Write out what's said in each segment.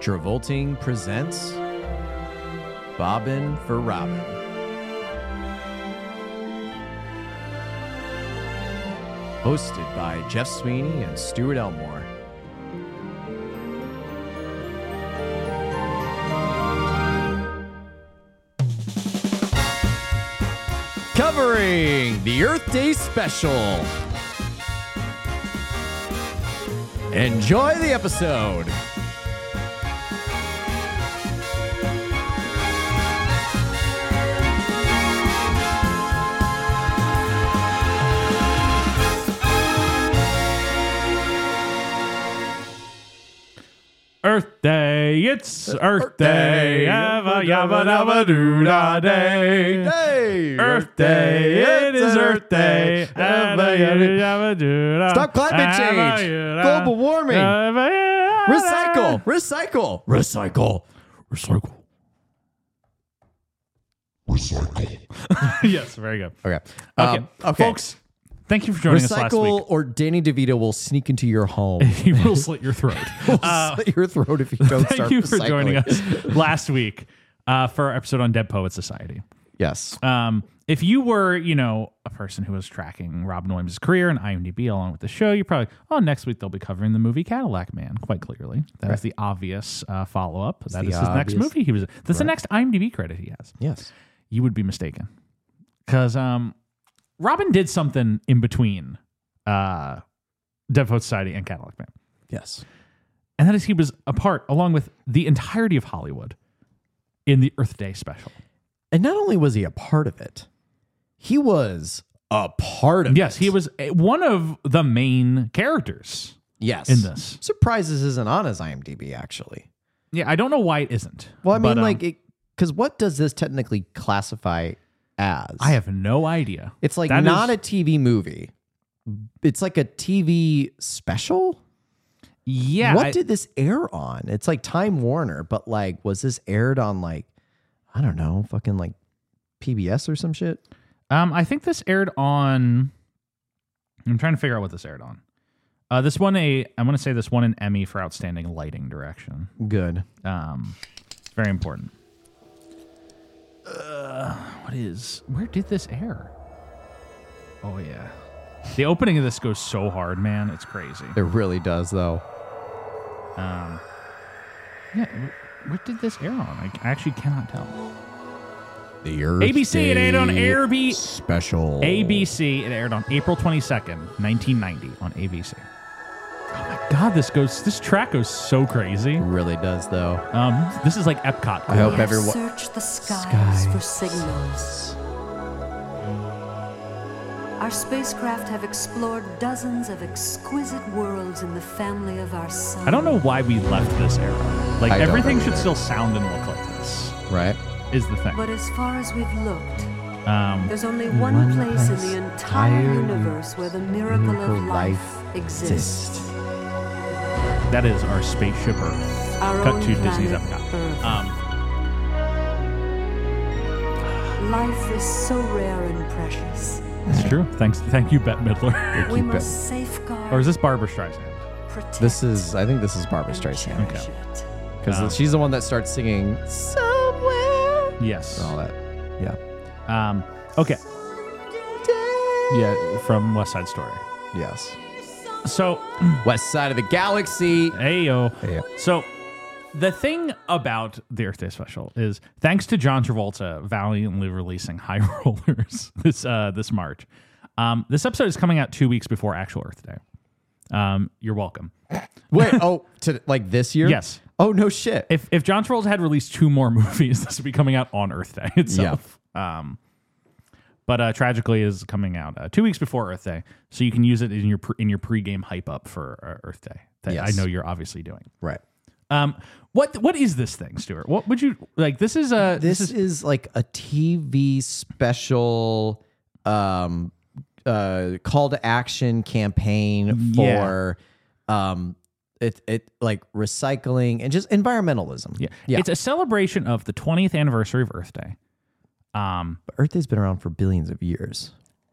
Travolting presents Bobbin for Robin. Hosted by Jeff Sweeney and Stuart Elmore. Covering the Earth Day special. Enjoy the episode. Earth Day, it's Earth Day, yabba yabba dabba doo da day. Hey, Earth Day, it is Earth Day. Yabba yabba yabba doo da. Stop climate change. Global warming. Recycle. Recycle. Recycle. Recycle. Recycle. Yes, very good. Okay. Okay, folks, thank you for joining us last Recycle, week. or Danny DeVito will sneak into your home. He will slit your throat. Slit your throat if you don't start Thank you for recycling. joining us last week for our episode on Dead Poets Society. Yes. If you were, a person who was tracking Robin Williams' career and IMDb along with the show, you're probably, next week they'll be covering the movie Cadillac Man, quite clearly. That is the obvious follow-up. That is his next movie. That's the next IMDb credit he has. Yes. You would be mistaken. Because Robin did something in between Dead Poets Society and Cadillac Man. Yes. And that is he was a part, along with the entirety of Hollywood, in the Earth Day special. And not only was he a part of it, he was a part of it. Yes, he was one of the main characters. Yes. In this. Surprised this isn't on his IMDb, actually. Yeah, I don't know why it isn't. Well, I mean, but, because what does this technically classify as? I have no idea. It's like That not is- a TV movie. It's like a TV special. Yeah. What did this air on? It's like Time Warner, but like, was this aired on like, I don't know, fucking like PBS or some shit? I think this aired on. I'm trying to figure out what this aired on. This won I'm going to say this won an Emmy for outstanding lighting direction. Good. It's very important. Where did this air? Oh yeah, the opening of this goes so hard, man. It's crazy. It really does, though. Yeah, where did this air on? I actually cannot tell. The Earth ABC, it aired on Day Airbnb. special. ABC, it aired on April 22nd, 1990 on ABC. Oh my God, this track goes so crazy. It really does, though. This is like Epcot. I hope We have everyone. searched the skies for signals. Our spacecraft have explored dozens of exquisite worlds in the family of our sun. I don't know why we left this era. Like, I don't everything know should either. still sound and look like this, Right? is the thing. But as far as we've looked, there's only one one place in place, the entire entire universe where the miracle of life exists. That is our spaceship Earth. Our Cut own to Disney's planet, Epcot. Earth. Life is so rare and precious. It's true. Thank you, Bette Midler. We you must safeguard, Or is this Barbara Streisand? protect, I think this is Barbara and Streisand. cherish it. Because she's the one that starts singing somewhere Yes. and all that. Yeah. Okay. Yeah, from West Side Story. Yes. So, West Side of the Galaxy. Heyo. Yeah. So, the thing about the Earth Day special is, thanks to John Travolta valiantly releasing High Rollers this March, this episode is coming out 2 weeks before actual Earth Day. You're welcome. Wait, to like this year? Yes. Oh, no shit. If John Travolta had released 2 more movies, this would be coming out on Earth Day itself. But tragically, is coming out 2 weeks before Earth Day, so you can use it in your pregame hype up for Earth Day. That Yes. I know you're obviously doing. Right. What is this thing, Stuart? What would you like? This is This is like a TV special call to action campaign for it like recycling and just environmentalism. yeah. It's a celebration of the 20th anniversary of Earth Day. But Earth Day's been around for billions of years.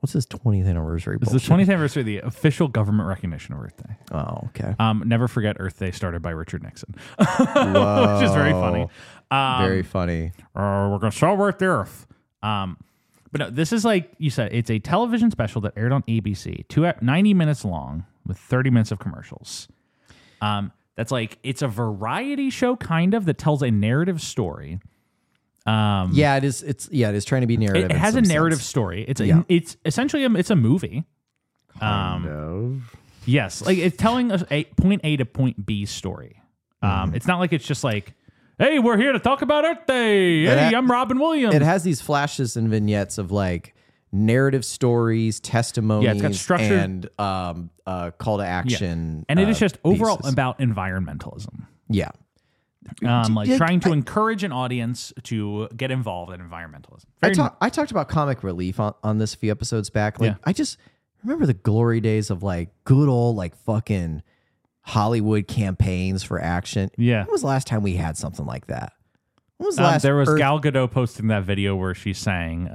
What's his 20th anniversary? It's the 20th anniversary of the official government recognition of Earth Day. Oh, okay. Never forget Earth Day started by Richard Nixon, which is very funny. Very funny. We're going to celebrate the Earth. But no, this is like you said, it's a television special that aired on ABC, 90 minutes long with 30 minutes of commercials. That's like, it's a variety show kind of that tells a narrative story. Yeah, it is. It is trying to be narrative. It has a narrative story. It's essentially it's a movie. Kind of. Yes, like it's telling us a point A to point B story. It's not like it's just like, hey, we're here to talk about Earth Day. Hey, I'm Robin Williams. It has these flashes and vignettes of like narrative stories, testimonies, it's got structure and call to action. And it is just overall pieces. about environmentalism. Yeah. Trying to encourage an audience to get involved in environmentalism. I talked about comic relief on this a few episodes back. Like, Yeah. I just remember the glory days of like good old like fucking Hollywood campaigns for action. Yeah. When was the last time we had something like that? When was the last? There was Gal Gadot posting that video where she sang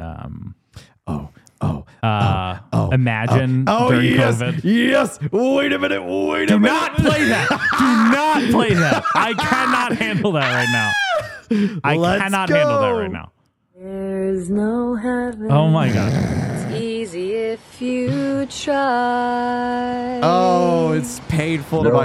Imagine during COVID. Yes. Wait a minute. Do not play that. Do not play that. I cannot handle that right now. Let's cannot go. handle that right now. There's no heaven. Oh my God. It's easy if you try. Oh, it's painful to my.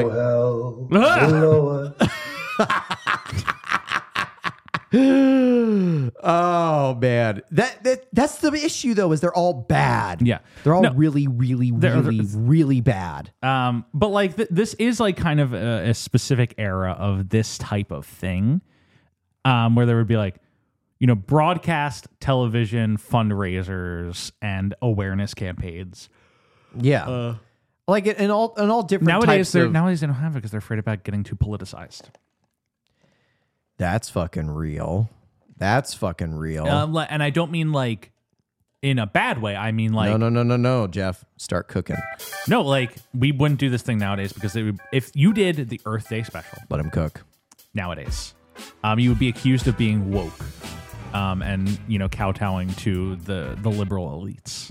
Oh man, that's the issue though. Is they're all bad. Yeah. they're all No. really bad. But like this is like kind of a specific era of this type of thing, where there would be like, broadcast television fundraisers and awareness campaigns. Yeah, like in all different Nowadays, types of. nowadays they don't have it because they're afraid about getting too politicized. That's fucking real. That's fucking real. And I don't mean like in a bad way. I mean like No, Jeff. Start cooking. no, like we wouldn't do this thing nowadays because if you did the Earth Day special Let him cook. nowadays, you would be accused of being woke, and kowtowing to the liberal elites.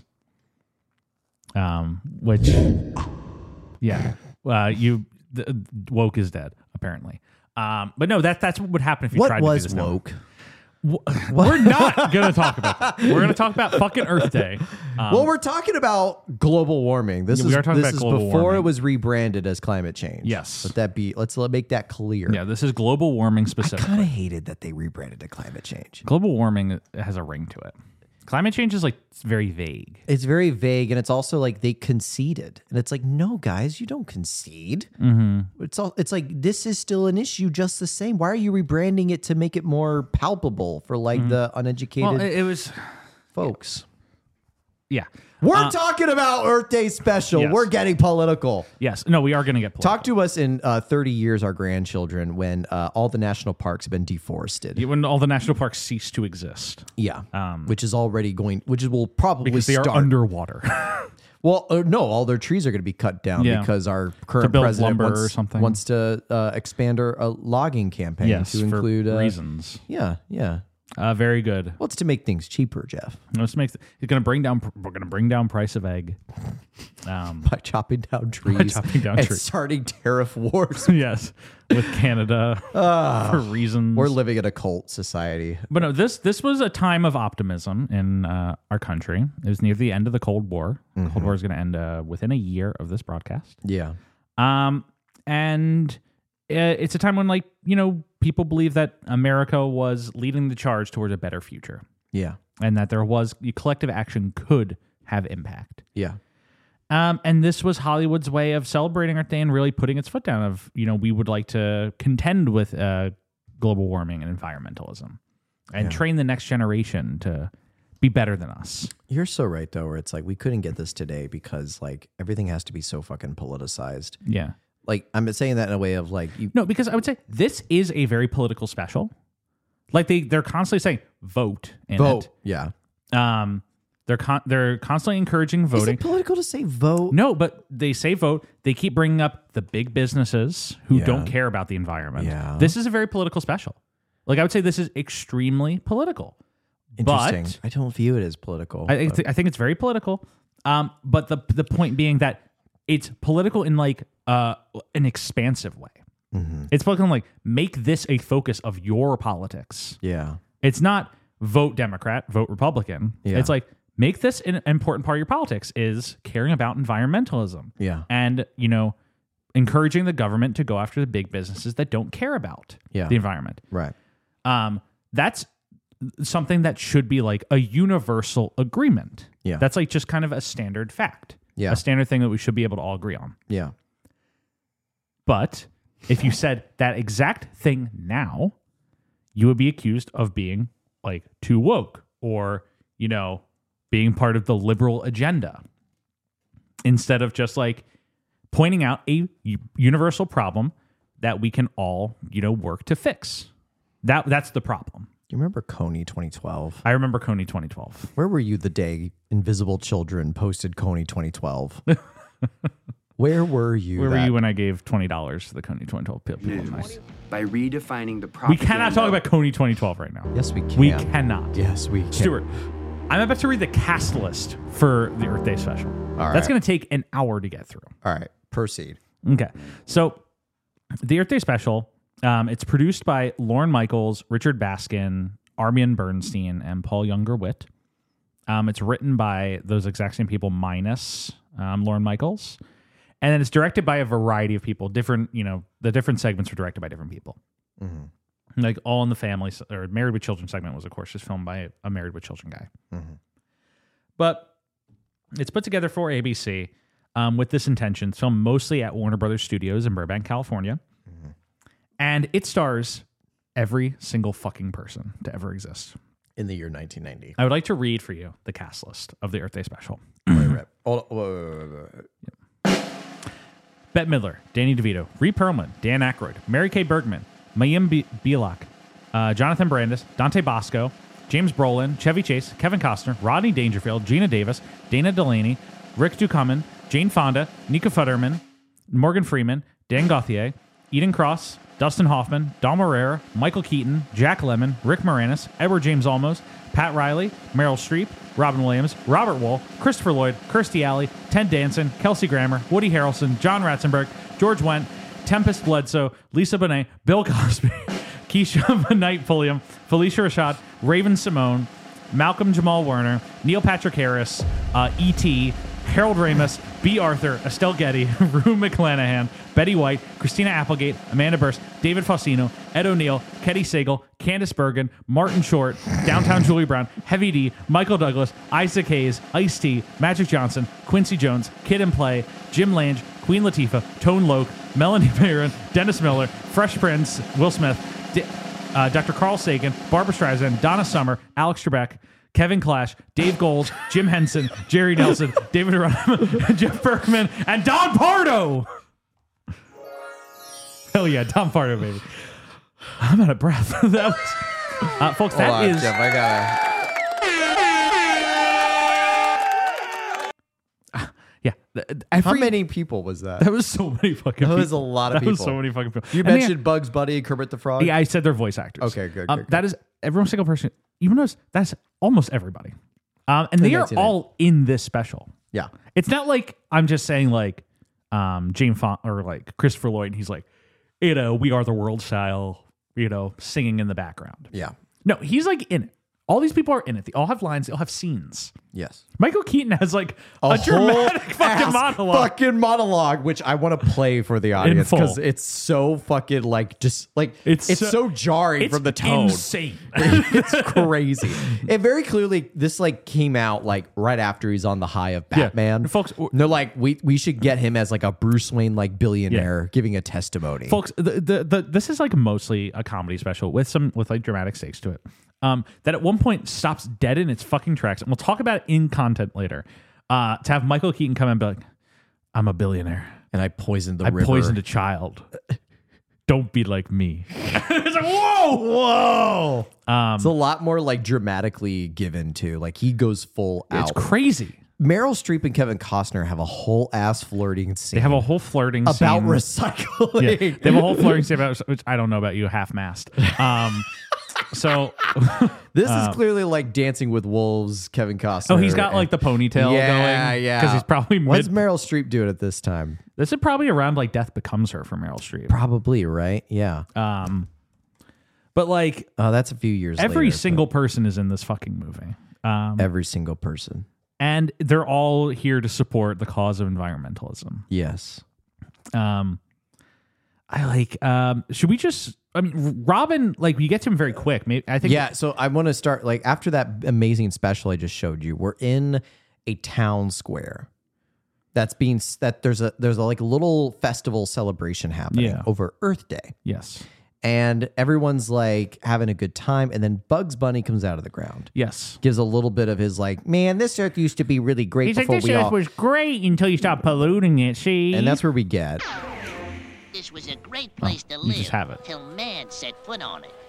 Which, yeah, woke is dead apparently. But no, that's what would happen if you tried to do this now. woke? We're not going to talk about that. We're going to talk about fucking Earth Day. Well, we're talking about global warming. This Yeah, we are talking about global before warming. it was rebranded as climate change. Yes. Let's make that clear. Yeah, this is global warming I specific. kind of hated that they rebranded to climate change. Global warming has a ring to it. Climate change is like it's very vague. It's very vague, and it's also like they conceded, and it's like, no, guys, you don't concede. It's like this is still an issue, just the same. Why are you rebranding it to make it more palpable for like the uneducated Well, it was, folks? yeah. We're talking about Earth Day special. Yes. We're getting political. Yes. No, we are going to get political. Talk to us in 30 years, our grandchildren, when all the national parks have been deforested. When all the national parks cease to exist. Yeah, which is already going, which will probably Because they start. are underwater. Well, no, all their trees are going to be cut down Yeah. because our current build president lumber wants, or something. wants to expand our logging campaign Yes, to for include reasons. Yeah. Very good. Well, it's to make things cheaper, Jeff, This makes we're going to bring down price of egg. by chopping down trees, chopping down and trees. starting tariff wars. Yes, with Canada for reasons. We're living in a cult society. But no, this was a time of optimism in our country. It was near the end of the Cold War. The Cold War is going to end within a year of this broadcast. Yeah. And it's a time when, like, people believe that America was leading the charge towards a better future, Yeah. and that there was collective action could have impact. Yeah. And this was Hollywood's way of celebrating Earth Day and really putting its foot down of, we would like to contend with global warming and environmentalism and train the next generation to be better than us. You're so right, though, where it's like we couldn't get this today because like everything has to be so fucking politicized. Yeah. Like I'm saying that in a way of like you. No, because I would say this is a very political special. Like they're constantly saying vote in Vote. it. Yeah. They're constantly encouraging Is voting. it political to say vote? No, but they say vote. They keep bringing up the big businesses who Yeah. don't care about the environment. Yeah. This is a very political special. Like I would say this is extremely political. Interesting. But I don't view it as political. I think it's very political. But the point being that it's political in like an expansive way. It's political in like make this a focus of your politics. Yeah. It's not vote Democrat, vote Republican. Yeah. It's like make this an important part of your politics is caring about environmentalism. Yeah. And, encouraging the government to go after the big businesses that don't care about the environment. Right. That's something that should be like a universal agreement. Yeah. That's like just kind of a standard fact. Yeah. A standard thing that we should be able to all agree on. Yeah. But if you said that exact thing now, you would be accused of being like too woke or, being part of the liberal agenda instead of just like pointing out a universal problem that we can all, work to fix. That's the problem. You remember Coney 2012? I remember Coney 2012. Where were you the day Invisible Children posted Coney 2012? Where were you? Where were you when I gave $20 to the Coney 2012 people? News by redefining the We propaganda. cannot talk about Coney 2012 right now. Yes, we can. We cannot. Yes, we can. Stuart, I'm about to read the cast list for the Earth Day special. All right. That's going to take an hour to get through. All right. Proceed. Okay. So the Earth Day special, it's produced by Lorne Michaels, Richard Baskin, Armin Bernstein, and Paul Younger-Witt. It's written by those exact same people minus Lorne Michaels. And then it's directed by a variety of people. Different, the different segments were directed by different people. Mm-hmm. Like All in the Family, or Married with Children segment was, of course, just filmed by a Married with Children guy. Mm-hmm. But it's put together for ABC with this intention. It's filmed mostly at Warner Brothers Studios in Burbank, California. Mm-hmm. And it stars every single fucking person to ever exist. In the year 1990. I would like to read for you the cast list of the Earth Day special. Wait. Bette Midler, Danny DeVito, Rhea Perlman, Dan Aykroyd, Mary Kay Bergman, Mayim Bialik, Jonathan Brandis, Dante Bosco, James Brolin, Chevy Chase, Kevin Costner, Rodney Dangerfield, Gina Davis, Dana Delaney, Rick Ducommun, Jane Fonda, Nika Futterman, Morgan Freeman, Dan Gauthier, Eden Cross, Dustin Hoffman, Dom Herrera, Michael Keaton, Jack Lemmon, Rick Moranis, Edward James Olmos, Pat Riley, Meryl Streep, Robin Williams, Robert Wool, Christopher Lloyd, Kirstie Alley, Ted Danson, Kelsey Grammer, Woody Harrelson, John Ratzenberg, George Wendt, Tempest Bledsoe, Lisa Bonet, Bill Cosby, Keisha Knight Pulliam, Felicia Rashad, Raven Simone, Malcolm Jamal Warner, Neil Patrick Harris, E.T., Harold Ramis, B. Arthur, Estelle Getty, Rue McClanahan, Betty White, Christina Applegate, Amanda Burst, David Faustino, Ed O'Neill, Ketty Sagal, Candice Bergen, Martin Short, Downtown Julie Brown, Heavy D, Michael Douglas, Isaac Hayes, Ice-T, Magic Johnson, Quincy Jones, Kid and Play, Jim Lange, Queen Latifah, Tone Loc, Melanie Bayron, Dennis Miller, Fresh Prince, Will Smith, Dr. Carl Sagan, Barbara Streisand, Donna Summer, Alex Trebek, Kevin Clash, Dave Gold, Jim Henson, Jerry Nelson, David Arana, Jeff Berkman, and Don Pardo. Hell yeah, Don Pardo, baby. I'm out of breath. That was, folks, that Hold on, is. Jeff, I gotta. Yeah. How many people was that? That was so many fucking people. That was a lot of That was people. so many fucking people. You And they- mentioned Bugs Bunny and Kermit the Frog? Yeah, I said they're voice actors. Okay, good, good. That is every single person. Even though that's almost everybody. And they are 1990. all in this special. Yeah. It's not like I'm just saying like Jane Font or like Christopher Lloyd. And he's like, We Are the World style, singing in the background. Yeah. No, he's like in it. All these people are in it. They all have lines. They all have scenes. Yes. Michael Keaton has like a dramatic fucking monologue. Fucking monologue, which I want to play for the audience full. because it's so fucking like just like It's it's so- so jarring It's from the tone. insane. It's crazy. It very clearly this like came out like right after he's on the high of Yeah. Batman. Folks, And they're like, we should get him as like a Bruce Wayne like billionaire giving a testimony. Folks, this is like mostly a comedy special with like dramatic stakes to it. That at one point stops dead in its fucking tracks, and we'll talk about it in content later. To have Michael Keaton come in and be like, "I'm a billionaire. And I poisoned the I river. poisoned a child. Don't be like me." It's like, whoa. It's a lot more like dramatically given too. Like he goes full It's out. crazy. Meryl Streep and Kevin Costner have a whole ass flirting scene. They have a whole flirting about scene. recycling. Yeah, they have a whole flirting scene about, which I don't know about you, half-mast. So This is clearly like Dancing with Wolves, Kevin Costner. oh, he's got like the ponytail going. Yeah. Because he's probably What's Meryl Streep doing at this time? This is probably around like Death Becomes Her for Meryl Streep. Probably, right? Yeah. But like Oh, that's a few years every later, single person is in this fucking movie. every single person. And they're all here to support the cause of environmentalism. Yes. I like should we just I mean Robin, like we get to him very quick. Maybe I think Yeah, so I want to start like after that amazing special I just showed you. We're in a town square. There's a like little festival celebration happening over Earth Day. Yes. And everyone's like having a good time, and then Bugs Bunny comes out of the ground. Yes. Gives a little bit of his like, man, this Earth used to be really great He's like, before this we earth all. was great until you stopped polluting it, see? And that's where we get. This was a great place to you live just have it. till man set foot on it.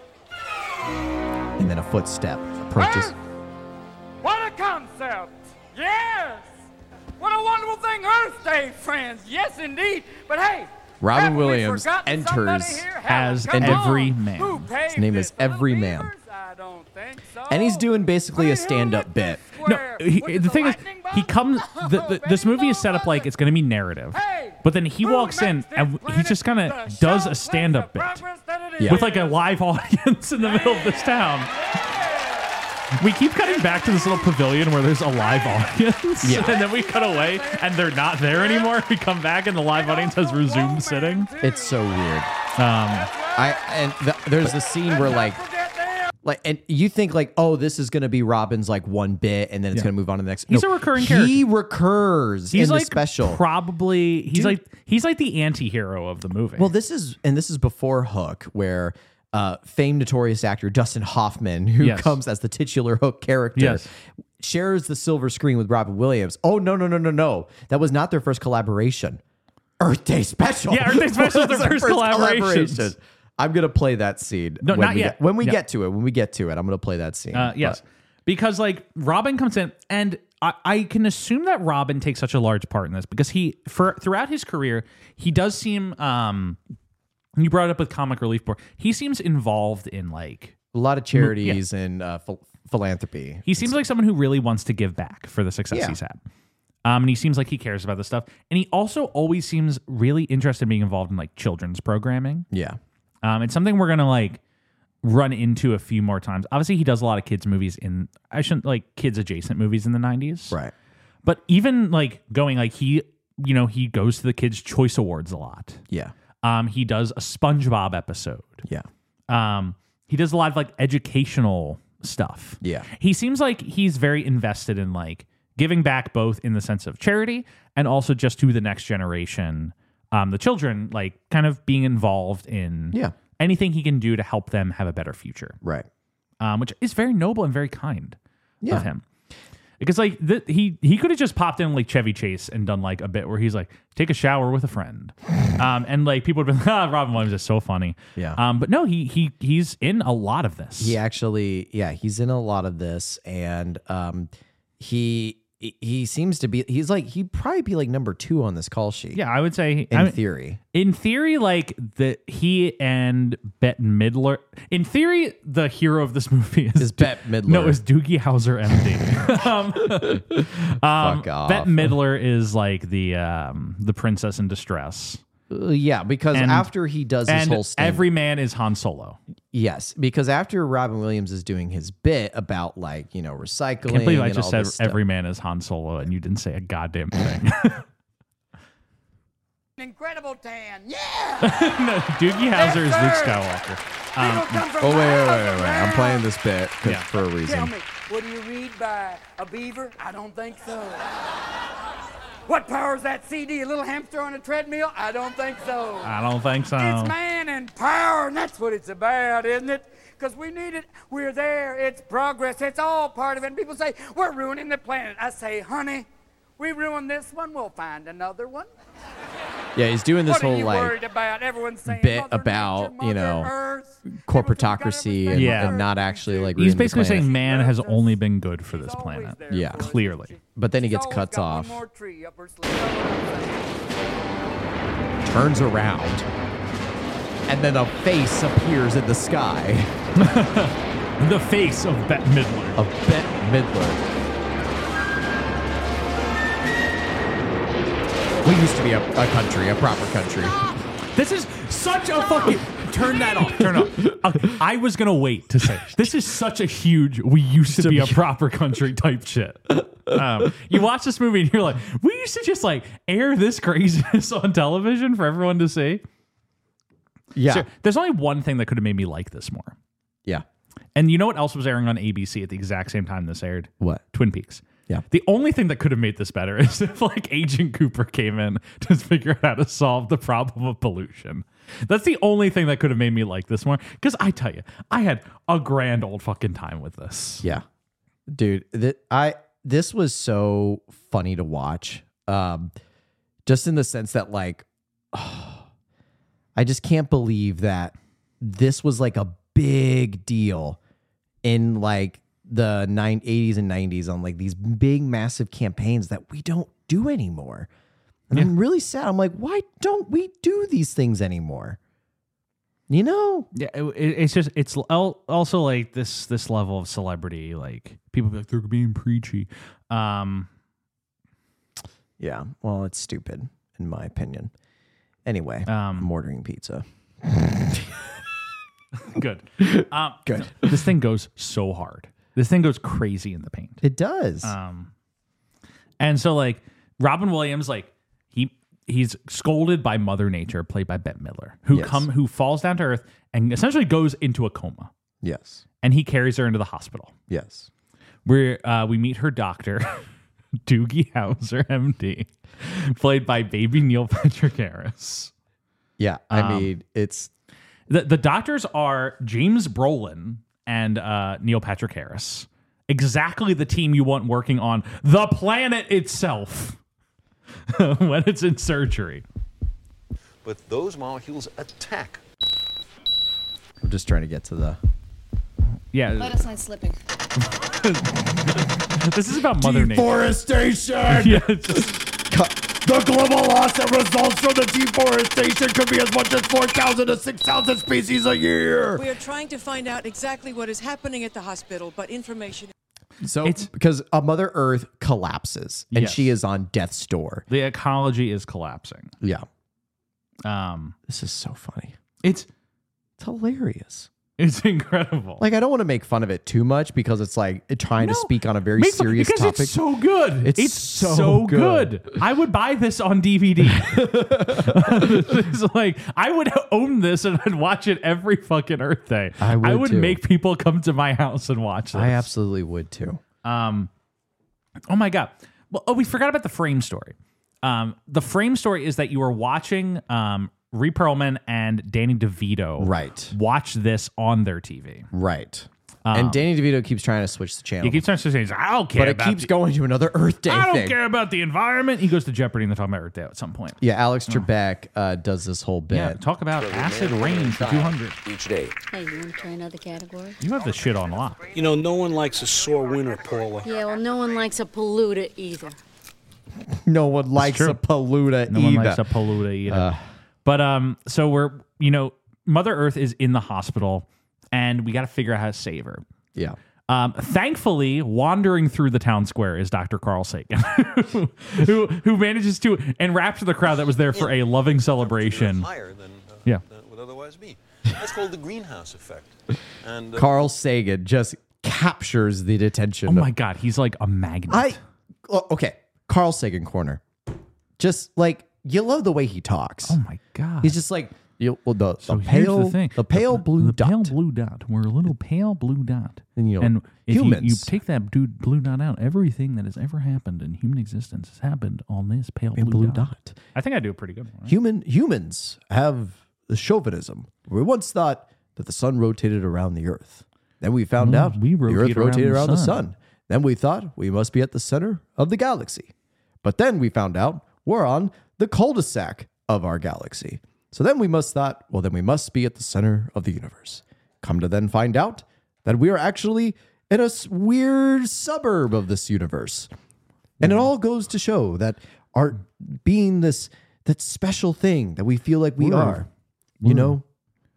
And then a footstep approaches. What a concept! Yes! What a wonderful thing, Earth Day, friends! Yes, indeed. But hey, Robin haven't we Williams forgotten somebody enters here? as Come every on. man. Who paved His name is this? Little Every Man. beavers? I don't think so. And he's doing basically a Who stand-up lit bit. this No, square? the Was it thing is, lightning he bolt? comes. This Baby, movie is no set up like other. it's going to be narrative, Hey, but then he who walks in makes this and he planet just kind the of does a showplace stand-up of bit progress that it Yeah. is? with like a live audience in the middle of this town. We keep cutting back to this little pavilion where there's a live audience, Yeah. and then we cut away and they're not there anymore. We come back and the live audience has resumed sitting. It's so weird. There's a scene where like, and you think like, oh, this is gonna be Robin's like one bit, and then it's Yeah. gonna move on to the next. He's a recurring character. He recurs He's in like the special. probably he's like the anti-hero of the movie. Well, this is before Hook, where famed notorious actor Dustin Hoffman, who Yes. comes as the titular Hook character, Yes. shares the silver screen with Robin Williams. Oh no! That was not their first collaboration. Earth Day Special. Yeah, Earth Day Special is was their first collaboration. I'm gonna play that scene. No, when not we yet. When we Yeah. get to it, I'm gonna play that scene. Yes. But- Because like Robin comes in and I can assume that Robin takes such a large part in this because throughout his career, he does seem you brought it up with Comic Relief Board. He seems involved in like a lot of charities and philanthropy. he seems like someone who really wants to give back for the success Yeah. he's had. And he seems like he cares about this stuff. And he also always seems really interested in being involved in like children's programming. Yeah. It's something we're gonna like run into a few more times. Obviously, he does a lot of kids movies kids adjacent movies in the 90s. Right. But even like going like he goes to the Kids' Choice Awards a lot. Yeah. He does a SpongeBob episode. Yeah. He does a lot of like educational stuff. Yeah. He seems like he's very invested in like giving back both in the sense of charity and also just to the next generation, the children, like kind of being involved in anything he can do to help them have a better future. Right. Which is very noble and very kind Yeah. of him. Because like he could have just popped in like Chevy Chase and done like a bit where he's like, take a shower with a friend. And like people would have been like, Robin Williams is so funny. Yeah. But no, he's in a lot of this. He actually, he's in a lot of this, and he seems to be. He'd probably be like number 2 on this call sheet. Yeah, I would say in theory. In theory, like he and Bette Midler. In theory, the hero of this movie is Bette Midler. No, it's Doogie Howser, MD. Fuck off. Bette Midler is like the princess in distress. Yeah, because after he does his whole stint, every man is Han Solo. Yes, because after Robin Williams is doing his bit about like recycling. I can't believe I and just all said this stuff. every man is Han Solo and you didn't say a goddamn thing. Incredible tan. Yeah. No, Doogie Howser is Luke Skywalker. Wait. I'm playing this bit for a reason. Tell me, what do you read by a beaver? I don't think so. What powers that CD? A little hamster on a treadmill? I don't think so. I don't think so. It's man and power, and that's what it's about, isn't it? Because we need it. We're there. It's progress. It's all part of it. And people say, we're ruining the planet. I say, honey, we ruined this one. We'll find another one. Yeah, he's doing this What are whole you like worried about? Everyone's saying bit Mother about Nature, Mother Earth. corporatocracy and, Yeah. and not actually like. He's ruining the basically planet. saying man has only been good for this Always planet. there Yeah. for us, Clearly. isn't she? But then he She's gets always cuts got off. One more tree up her sleeve. Turns around. and then a face appears in the sky The face of Bette Midler. of Bette Midler. We used to be a country, a proper country. This is such a fucking... Turn that off. Turn it off. Okay, I was going to wait to say, this is such a huge, we used to be a proper country type shit. You watch this movie and you're like, we used to just like air this craziness on television for everyone to see. Yeah. So, there's only one thing that could have made me like this more. Yeah. And you know what else was airing on ABC at the exact same time this aired? What? Twin Peaks. Yeah. The only thing that could have made this better is if like Agent Cooper came in to figure out how to solve the problem of pollution. That's the only thing that could have made me like this more. Because I tell you, I had a grand old fucking time with this. Yeah. Dude, this was so funny to watch. Just in the sense that like, I just can't believe that this was like a big deal in like the 80s and 90s on like these big massive campaigns that we don't do anymore. And I'm really sad. I'm like, why don't we do these things anymore? You know? Yeah, it's also like this level of celebrity. Like people be like they're being preachy. Yeah. Well, it's stupid in my opinion. Anyway, I'm ordering pizza. Good. Good. This thing goes so hard. This thing goes crazy in the paint. It does. And so like Robin Williams, like he's scolded by Mother Nature, played by Bette Midler, who falls down to earth and essentially goes into a coma. Yes. And he carries her into the hospital. Yes. Where we meet her doctor, Doogie Howser, MD, played by baby Neil Patrick Harris. Yeah. I mean, it's the doctors are James Brolin and Neil Patrick Harris. Exactly the team you want working on the planet itself when it's in surgery. But those molecules attack. I'm just trying to get to the... Yeah. Let us not slipping. This is about Mother Nature. Deforestation! Yeah, the global loss that results from the deforestation could be as much as 4,000 to 6,000 species a year. We are trying to find out exactly what is happening at the hospital, but information... So it's because a Mother Earth collapses and she is on death's door. The ecology is collapsing. Yeah. This is so funny. It's hilarious. It's incredible. Like, I don't want to make fun of it too much because it's like trying to speak on a very serious topic. It's so good. It's so good. I would buy this on DVD. It's like I would own this and I'd watch it every fucking Earth Day. I would too. make people come to my house and watch this. I absolutely would too. Oh my God. Well, we forgot about the frame story. The frame story is that you are watching Rhea Perlman and Danny DeVito watch this on their TV. Right. And Danny DeVito keeps trying to switch the channel. He keeps trying to say, I don't care about But it keeps going to another Earth Day I thing. don't care about the environment. He goes to Jeopardy and they're talking about Earth Day at some point. Yeah, Alex Trebek does this whole bit. Yeah, talk about acid rain for 200. Each day. Hey, you want to try another category? You have this shit on lock. You know, no one likes a sore winner, Paula. Yeah, well, no one likes a polluter either. No one likes a polluter No one likes a polluter either. But so we're, Mother Earth is in the hospital and we got to figure out how to save her. Yeah. Thankfully, wandering through the town square is Dr. Carl Sagan, who manages to enrapture the crowd that was there for a loving celebration. Higher than would otherwise be. That's called the greenhouse effect. And Carl Sagan just captures the attention. Oh my God, he's like a magnet. Okay, Carl Sagan corner. Just like, you love the way he talks. Oh my God. He's just like, the here's pale, the pale blue dot. Pale blue dot. We're a little pale blue dot. And, if humans. you take that blue dot out, everything that has ever happened in human existence has happened on this pale blue dot. I think I do a pretty good one. Right? Humans have the chauvinism. We once thought that the sun rotated around the earth. Then we found out the earth rotated around the sun. Then we thought we must be at the center of the galaxy. But then we found out we're on the cul-de-sac of our galaxy. So then we must be at the center of the universe. Come to then find out that we are actually in a weird suburb of this universe. And it all goes to show that art being that special thing that we feel like we are.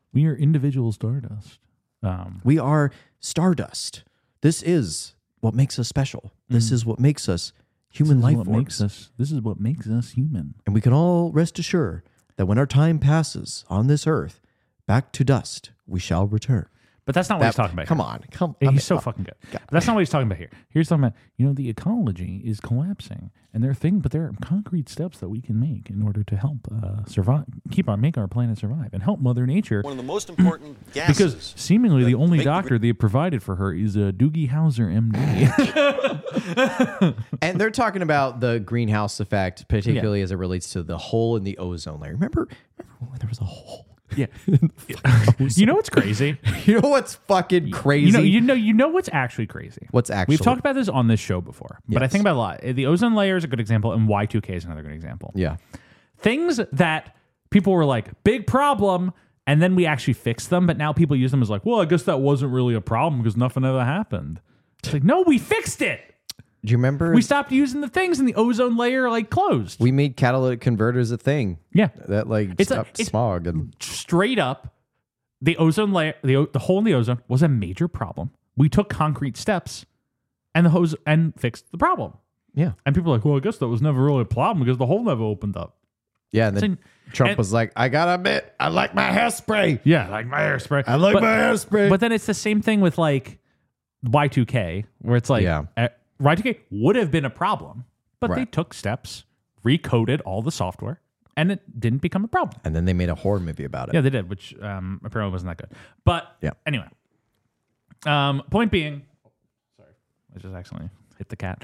We are individual Stardust. We are Stardust. This is what makes us special. This is what makes us human life forms. This is what makes us human. And we can all rest assured that when our time passes on this earth, back to dust, we shall return. But that's not what he's talking about. Come here. on. He's so fucking good. But that's not what he's talking about here. He's talking about, the ecology is collapsing, and there are concrete steps that we can make in order to help survive, make our planet survive, and help Mother Nature. One of the most important gases. Because seemingly the only doctor they provided for her is Doogie Howser, MD. And they're talking about the greenhouse effect, particularly as it relates to the hole in the ozone layer. Remember when there was a hole? Yeah. You know what's crazy? You know what's fucking crazy? You know what's actually crazy? What's actually? We've talked about this on this show before, but I think about it a lot. The ozone layer is a good example, and Y2K is another good example. Yeah. Things that people were like, big problem, and then we actually fixed them, but now people use them as like, well, I guess that wasn't really a problem because nothing ever happened. It's like, no, we fixed it. Do you remember? We stopped using the things and the ozone layer closed. We made catalytic converters a thing. Yeah. That stopped smog. And straight up, the ozone layer, the hole in the ozone was a major problem. We took concrete steps and fixed the problem. Yeah. And people are like, well, I guess that was never really a problem because the hole never opened up. Yeah. And then Trump was like, I gotta admit, I like my hairspray. Yeah, I like my hairspray. I like my hairspray. But then it's the same thing with Y2K, where it's like, Y2K would have been a problem, but they took steps, recoded all the software, and it didn't become a problem. And then they made a horror movie about it. Yeah, they did, which apparently wasn't that good. But anyway, point being, sorry, I just accidentally hit the cat.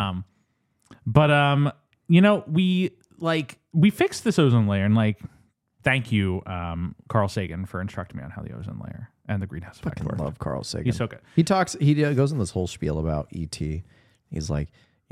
We fixed this ozone layer, and thank you, Carl Sagan, for instructing me on how the ozone layer and the greenhouse effect work. I love Carl Sagan. He's so good. He goes in this whole spiel about E.T. He's like,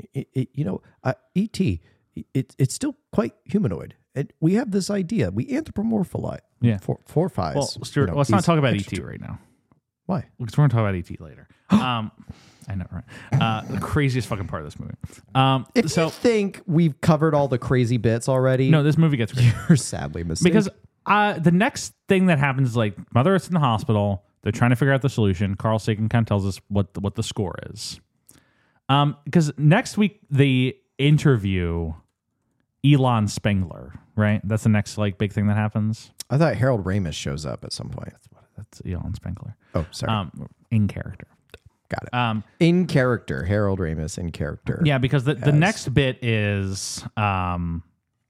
E.T., it's still quite humanoid. And we have this idea. We anthropomorphize. Yeah. Four fives. Well, Stuart, let's not talk about E.T. right now. Why? Because we're going to talk about E.T. later. I know, right? The craziest fucking part of this movie. If you think we've covered all the crazy bits already, no, this movie gets crazy. You're sadly mistaken. Because the next thing that happens is Mother Earth's in the hospital. They're trying to figure out the solution. Carl Sagan kind of tells us what the score is. Because next week they interview Elon Spengler, right? That's the next big thing that happens. I thought Harold Ramis shows up at some point. That's Elon Spengler. Oh, sorry. In character. Got it. In character, Harold Ramis in character. Yeah, because the next bit is I'm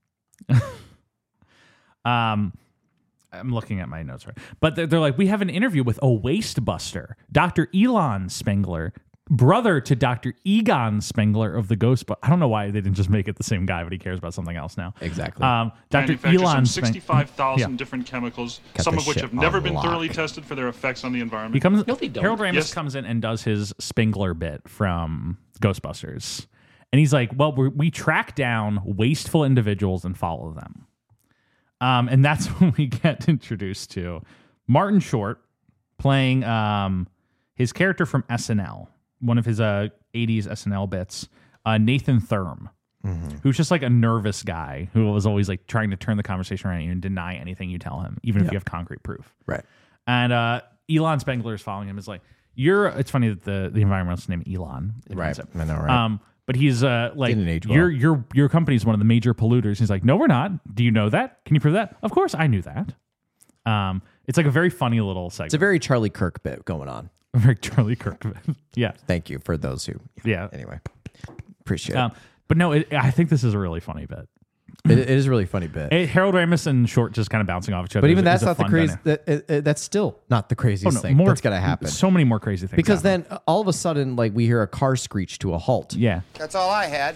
looking at my notes, right? But they're like, we have an interview with a waste buster, Dr. Elon Spengler, brother to Dr. Egon Spengler of the Ghostbusters. I don't know why they didn't just make it the same guy, but he cares about something else now. Exactly. Dr. Elon 65,000 different chemicals, some of which have never been thoroughly tested for their effects on the environment. Harold Ramis comes in and does his Spengler bit from Ghostbusters. And he's like, well, we track down wasteful individuals and follow them. And that's when we get introduced to Martin Short playing his character from SNL, one of his 80s SNL bits, Nathan Thurm, who's just a nervous guy who was always trying to turn the conversation around and deny anything you tell him, even if you have concrete proof. Right. And Elon Spengler is following him. Is it's funny that the environmentalist named Elon. Right. I know, right? But he's your company's one of the major polluters. He's like, no, we're not. Do you know that? Can you prove that? Of course, I knew that. It's a very funny little segment. It's a very Charlie Kirk bit going on. A very Charlie Kirk bit. Yeah. Thank you for those who. Yeah. Anyway, appreciate it. But no, I think this is a really funny bit. It is a really funny bit. Harold Ramis and Short just kind of bouncing off each other. But even that's not the crazy. That's still not the craziest thing that's going to happen. So many more crazy things. Because then all of a sudden, we hear a car screech to a halt. Yeah. That's all I had.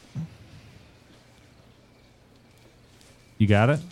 You got it?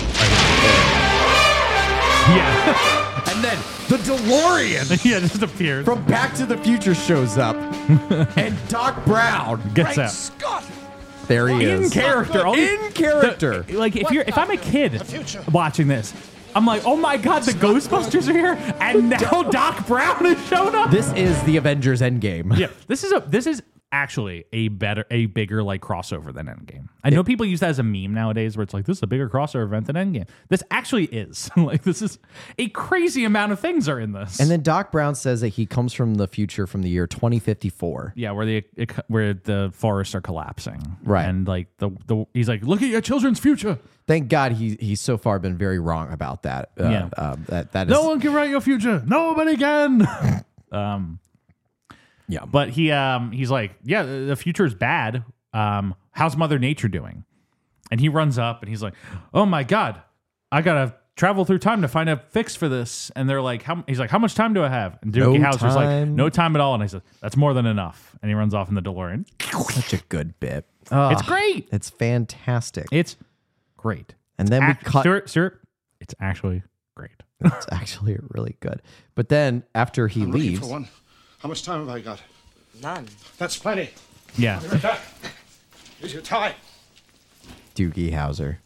Yeah. And then the DeLorean just appears from Back to the Future shows up. And Doc Brown gets out. Scott! There he is. In character. In character. If I'm a kid watching this, I'm like, oh my God, the Ghostbusters are here, and now Doc Brown has shown up. This is the Avengers Endgame. Yeah, this is actually a bigger like crossover than Endgame. I know people use that as a meme nowadays where it's like, this is a bigger crossover event than Endgame. This actually is. Like, this is a crazy amount of things are in this. And then Doc Brown says that he comes from the future, from the year 2054. Yeah, where the forests are collapsing. Right. And like he's like, look at your children's future. Thank God he's so far been very wrong about that. That is, no one can write your future. Nobody can. Yeah, but he's like, yeah, the future is bad. How's Mother Nature doing? And he runs up and he's like, oh my God, I gotta travel through time to find a fix for this. And they're like, he's like, how much time do I have? And Doogie Howser's like, no time at all. And I said, that's more than enough. And he runs off in the DeLorean. Such a good bit. It's great. It's fantastic. It's great. And then we cut. Stuart, it's actually great. It's actually really good. But then after he leaves. For one. How much time have I got? None. That's plenty. Yeah. Right back. Here's your tie. Doogie Howser.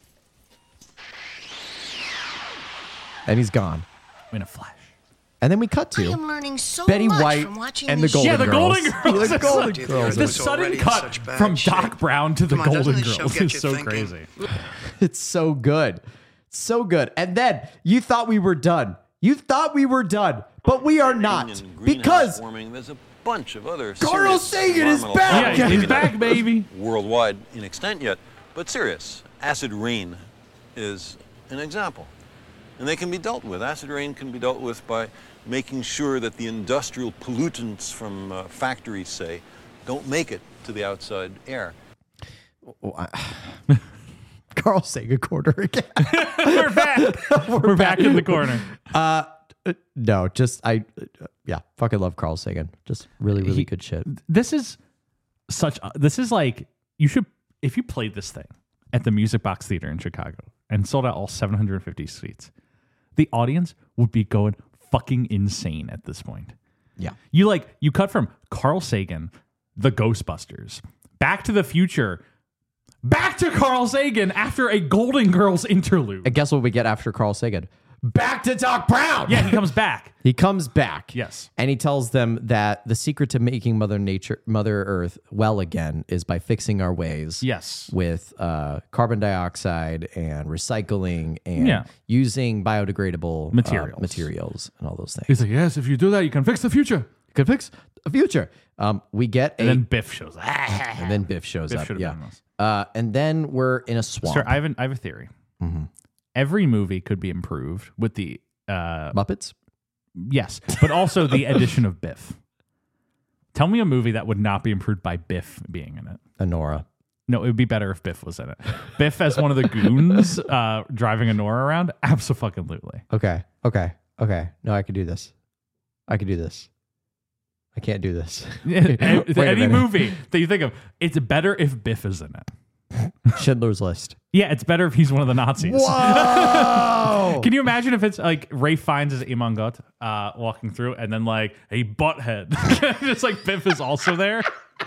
And he's gone. In a flash. And then we cut I to am learning so Betty much White from watching and the these Golden Girls. The Golden Girls. The sudden cut from Doc Brown to the Golden Girls is so crazy. It's so good. So good. And then you thought we were done. You thought we were done, but we are not. Because there's a bunch of other Carl Sagan is back. Yeah, he's back, baby. Worldwide in extent yet, but serious. Acid rain is an example. And they can be dealt with. Acid rain can be dealt with by making sure that the industrial pollutants from factories, say, don't make it to the outside air. Carl Sagan corner again. We're back. We're back in the corner. No, fucking love Carl Sagan. Just really good shit. This is like, you should, if you played this thing at the Music Box Theater in Chicago and sold out all 750 seats, the audience would be going fucking insane at this point. Yeah. You cut from Carl Sagan, the Ghostbusters, Back to the Future, back to Carl Sagan after a Golden Girls interlude. And guess what we get after Carl Sagan? Back to Doc Brown. Yeah, he comes back. He comes back. Yes. And he tells them that the secret to making Mother Earth well again is by fixing our ways. Yes. With carbon dioxide and recycling and using biodegradable materials and all those things. He's like, yes, if you do that, you can fix the future. You can fix a future. We get and then Biff shows up. And then Biff shows up. Should have been this. And then we're in a swamp. Sir, I have a theory. Mm-hmm. Every movie could be improved with the Muppets. Yes, but also the addition of Biff. Tell me a movie that would not be improved by Biff being in it. Anora. No, it would be better if Biff was in it. Biff as one of the goons driving Anora around. Absolutely. Okay. No, I can do this. I can't do this. Any movie that you think of, it's better if Biff is in it. Schindler's List. Yeah, it's better if he's one of the Nazis. Whoa! Can you imagine if it's like Ray Fiennes as Iman Gut walking through and then like a butthead? Just like Biff is also there.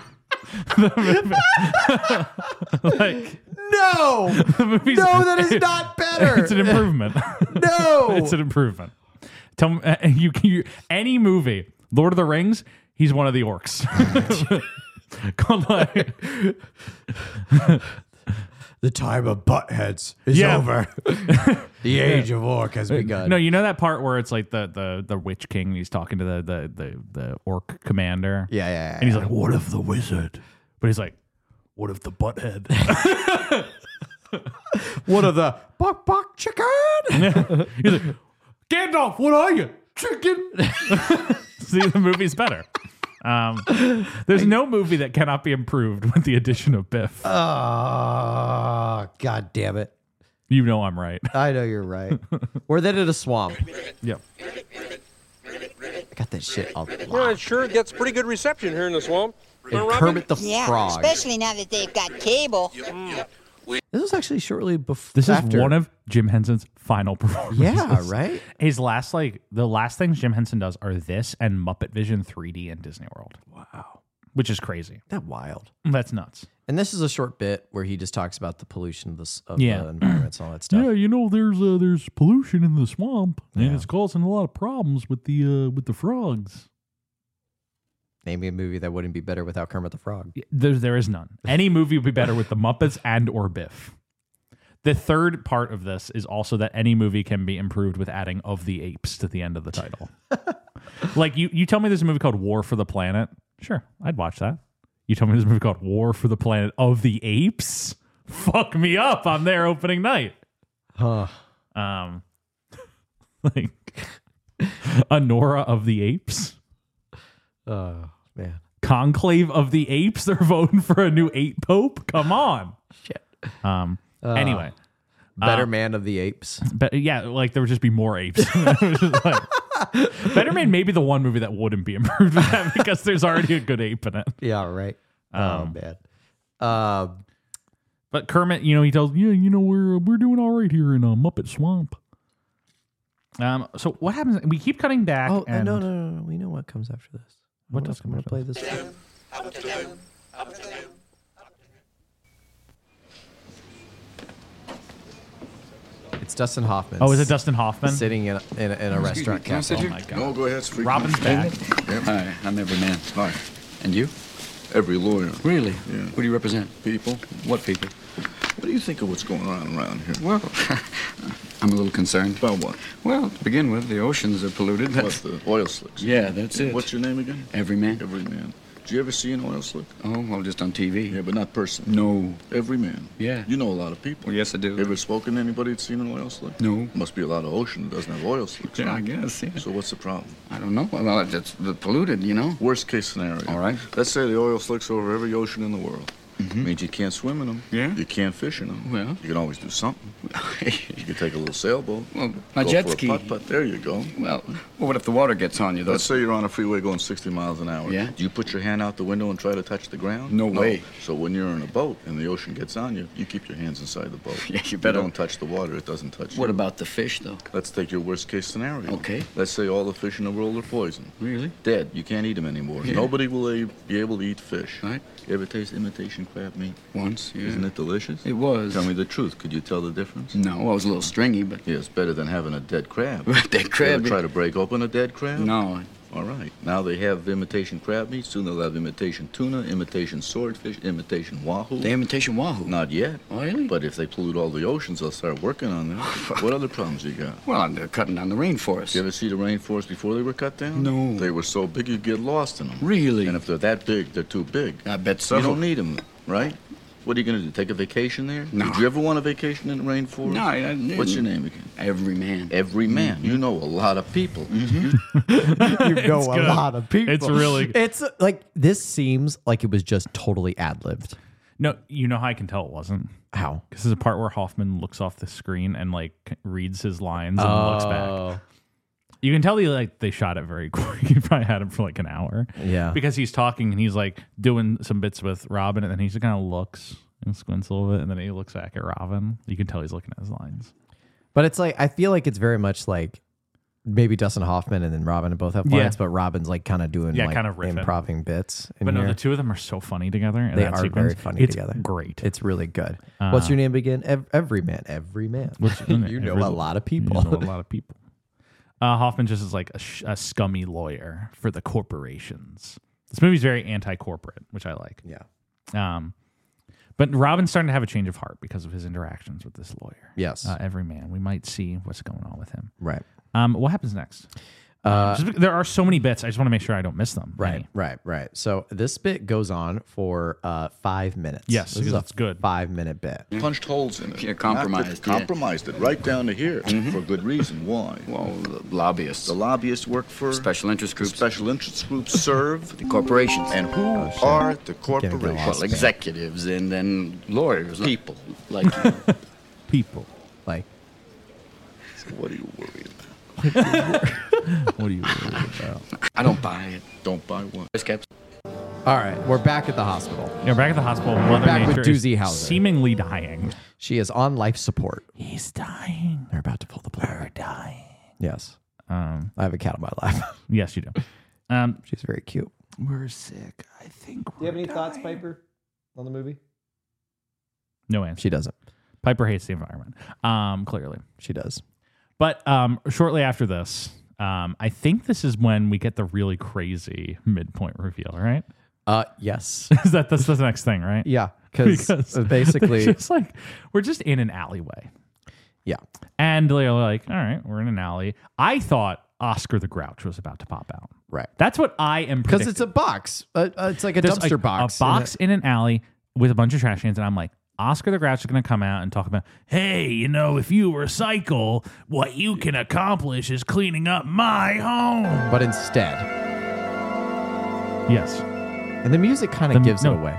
Like, no! No, that is not better. It's an improvement. No! It's an improvement. Tell me, any movie, Lord of the Rings, he's one of the orcs. Called like, the time of buttheads is over. The age of orc has begun. No, you know that part where it's like the Witch King, and he's talking to the orc commander. Yeah. And he's like, "What if the wizard?" But he's like, "What if the butthead?" What of the buck chicken? He's like, "Gandalf, what are you? Chicken?" See, the movie's better. There's no movie that cannot be improved with the addition of Biff. Oh, God damn it. You know I'm right. I know you're right. We're then in a swamp. Yep. I got that shit all it sure gets pretty good reception here in the swamp. And Kermit the Frog. Especially now that they've got cable. This was actually shortly before. This is one of Jim Henson's final performances. Yeah, right? His the last things Jim Henson does are this and Muppet Vision 3D in Disney World. Wow. Which is crazy. That's wild. That's nuts. And this is a short bit where he just talks about the pollution of the environments and all that stuff. Yeah, you know, there's pollution in the swamp, and it's causing a lot of problems with the frogs. Name me a movie that wouldn't be better without Kermit the Frog. There is none. Any movie would be better with the Muppets and or Biff. The third part of this is also that any movie can be improved with adding of the apes to the end of the title. Like you tell me there's a movie called War for the Planet. Sure, I'd watch that. You tell me there's a movie called War for the Planet of the Apes. Fuck me up on their opening night. Huh. Like Anora of the Apes. Oh, man. Conclave of the Apes. They're voting for a new ape pope. Come on. Shit. Anyway. Better Man of the Apes. But yeah, like there would just be more apes. Like, Better Man may be the one movie that wouldn't be improved with that because there's already a good ape in it. Yeah, right. Man. But Kermit, he tells, we're doing all right here in Muppet Swamp. So what happens? We keep cutting back. Oh, and no. We know what comes after this. What does I'm going to play this? It's Dustin Hoffman. Oh, is it Dustin Hoffman? Sitting in a restaurant cafe. Oh, my God. No, go ahead. Speak. Robin's back. Hi, I'm Every Man. Hi. And you? Every lawyer. Really? Yeah. Who do you represent? People. What people? What do you think of what's going on around here? Well, I'm a little concerned. About what? Well, to begin with, the oceans are polluted. What's the oil slicks? Yeah, that's it. What's your name again? Every Man. Every Man. Did you ever see an oil slick? Oh, well, just on TV. Yeah, but not personally. No. Every man. Yeah. You know a lot of people. Well, yes, I do. Ever spoken to anybody that's seen an oil slick? No. Must be a lot of ocean that doesn't have oil slicks. Yeah, right? I guess, yeah. So what's the problem? I don't know. Well, it's polluted, Worst case scenario. All right. Let's say the oil slicks over every ocean in the world. Mm-hmm. Means you can't swim in them. Yeah. You can't fish in them. Well. You can always do something. You could take a little sailboat. Well, my go jet for ski. A putt-putt. There you go. Well, what if the water gets on you, though? Let's say you're on a freeway going 60 miles an hour. Yeah. Do you put your hand out the window and try to touch the ground? No way. So when you're in a boat and the ocean gets on you, you keep your hands inside the boat. Yeah, you better. You don't touch the water. It doesn't touch you. What about the fish, though? Let's take your worst case scenario. Okay. Let's say all the fish in the world are poisoned. Really? Dead. You can't eat them anymore. Yeah. Nobody will be able to eat fish. Right. You ever taste imitation crab meat? Once, yeah. Isn't it delicious? It was. Tell me the truth. Could you tell the difference? No, well, it was a little stringy, but... Yeah, it's better than having a dead crab. Dead crab? You ever try to break open a dead crab? No. All right. Now they have imitation crab meat. Soon they'll have imitation tuna, imitation swordfish, imitation wahoo. The imitation wahoo? Not yet. Oh, really? But if they pollute all the oceans, they'll start working on them. What other problems you got? Well, they're cutting down the rainforest. You ever see the rainforest before they were cut down? No. They were so big you'd get lost in them. Really? And if they're that big, they're too big. I bet so. You don't need them, right? What are you going to do, take a vacation there? No. Did you ever want a vacation in the rainforest? No, I didn't. What's your name again? Every Man. Every Man. You know a lot of people. You know a good. lot of people. It's really good. It's like, this seems like it was just totally ad-libbed. No, you know how I can tell it wasn't? How? Because there's a part where Hoffman looks off the screen and like reads his lines and looks back. You can tell they shot it very quick. He probably had him for like an hour. Yeah. Because he's talking and he's like doing some bits with Robin and then he just kind of looks and squints a little bit and then he looks back at Robin. You can tell he's looking at his lines. But it's like, I feel like it's very much like maybe Dustin Hoffman and then Robin both have lines, but Robin's like kind of doing like kind of riffing. improving bits. But no, here. the two of them are so funny together. In They that are sequence. very funny It's together. Great. It's really good. What's your name again? Every Man. Every Man. You know a lot of people. You know a lot of people. Hoffman just is like a scummy lawyer for the corporations. This movie's very anti-corporate, which I like. Yeah. But Robin's starting to have a change of heart because of his interactions with this lawyer. Yes. Every Man. We might see what's going on with him. Right. What happens next? There are so many bits. I just want to make sure I don't miss them. Right. So this bit goes on for 5 minutes. Yes, this is because it's good. 5-minute bit. Punched holes in it. Yeah, compromised. Compromised it right down to here for good reason. Why? Well, the lobbyists. The lobbyists work for Special interest groups. Special interest groups serve the corporations. And who are the corporations? Well, executives and then lawyers. People. Like you. People. Like. So what are you worried about? What are you worried about? I don't buy it. Don't buy what? All right, we're back at the hospital. Yeah, back at the hospital. Mother back with Nature is Doozy Howser. seemingly dying. She is on life support. He's dying. They're about to pull the plug. We're dying. Yes. I have a cat on my lap. Yes, you do. She's very cute. We're sick. I think. Do you have any thoughts, Piper, on the movie? No answer. She doesn't. Piper hates the environment. Clearly, she does. But shortly after this, I think this is when we get the really crazy midpoint reveal, right? Yes. That's the next thing, right? Yeah, because basically, it's just like we're just in an alleyway. Yeah, and they're like, all right, we're in an alley. I thought Oscar the Grouch was about to pop out. Right. That's what I am because it's a box. It's like a dumpster box. A box in an alley with a bunch of trash cans, and I'm like, Oscar the Grouch is going to come out and talk about, hey, you know, if you recycle, what you can accomplish is cleaning up my home. But instead, yes. And the music kind of gives it away.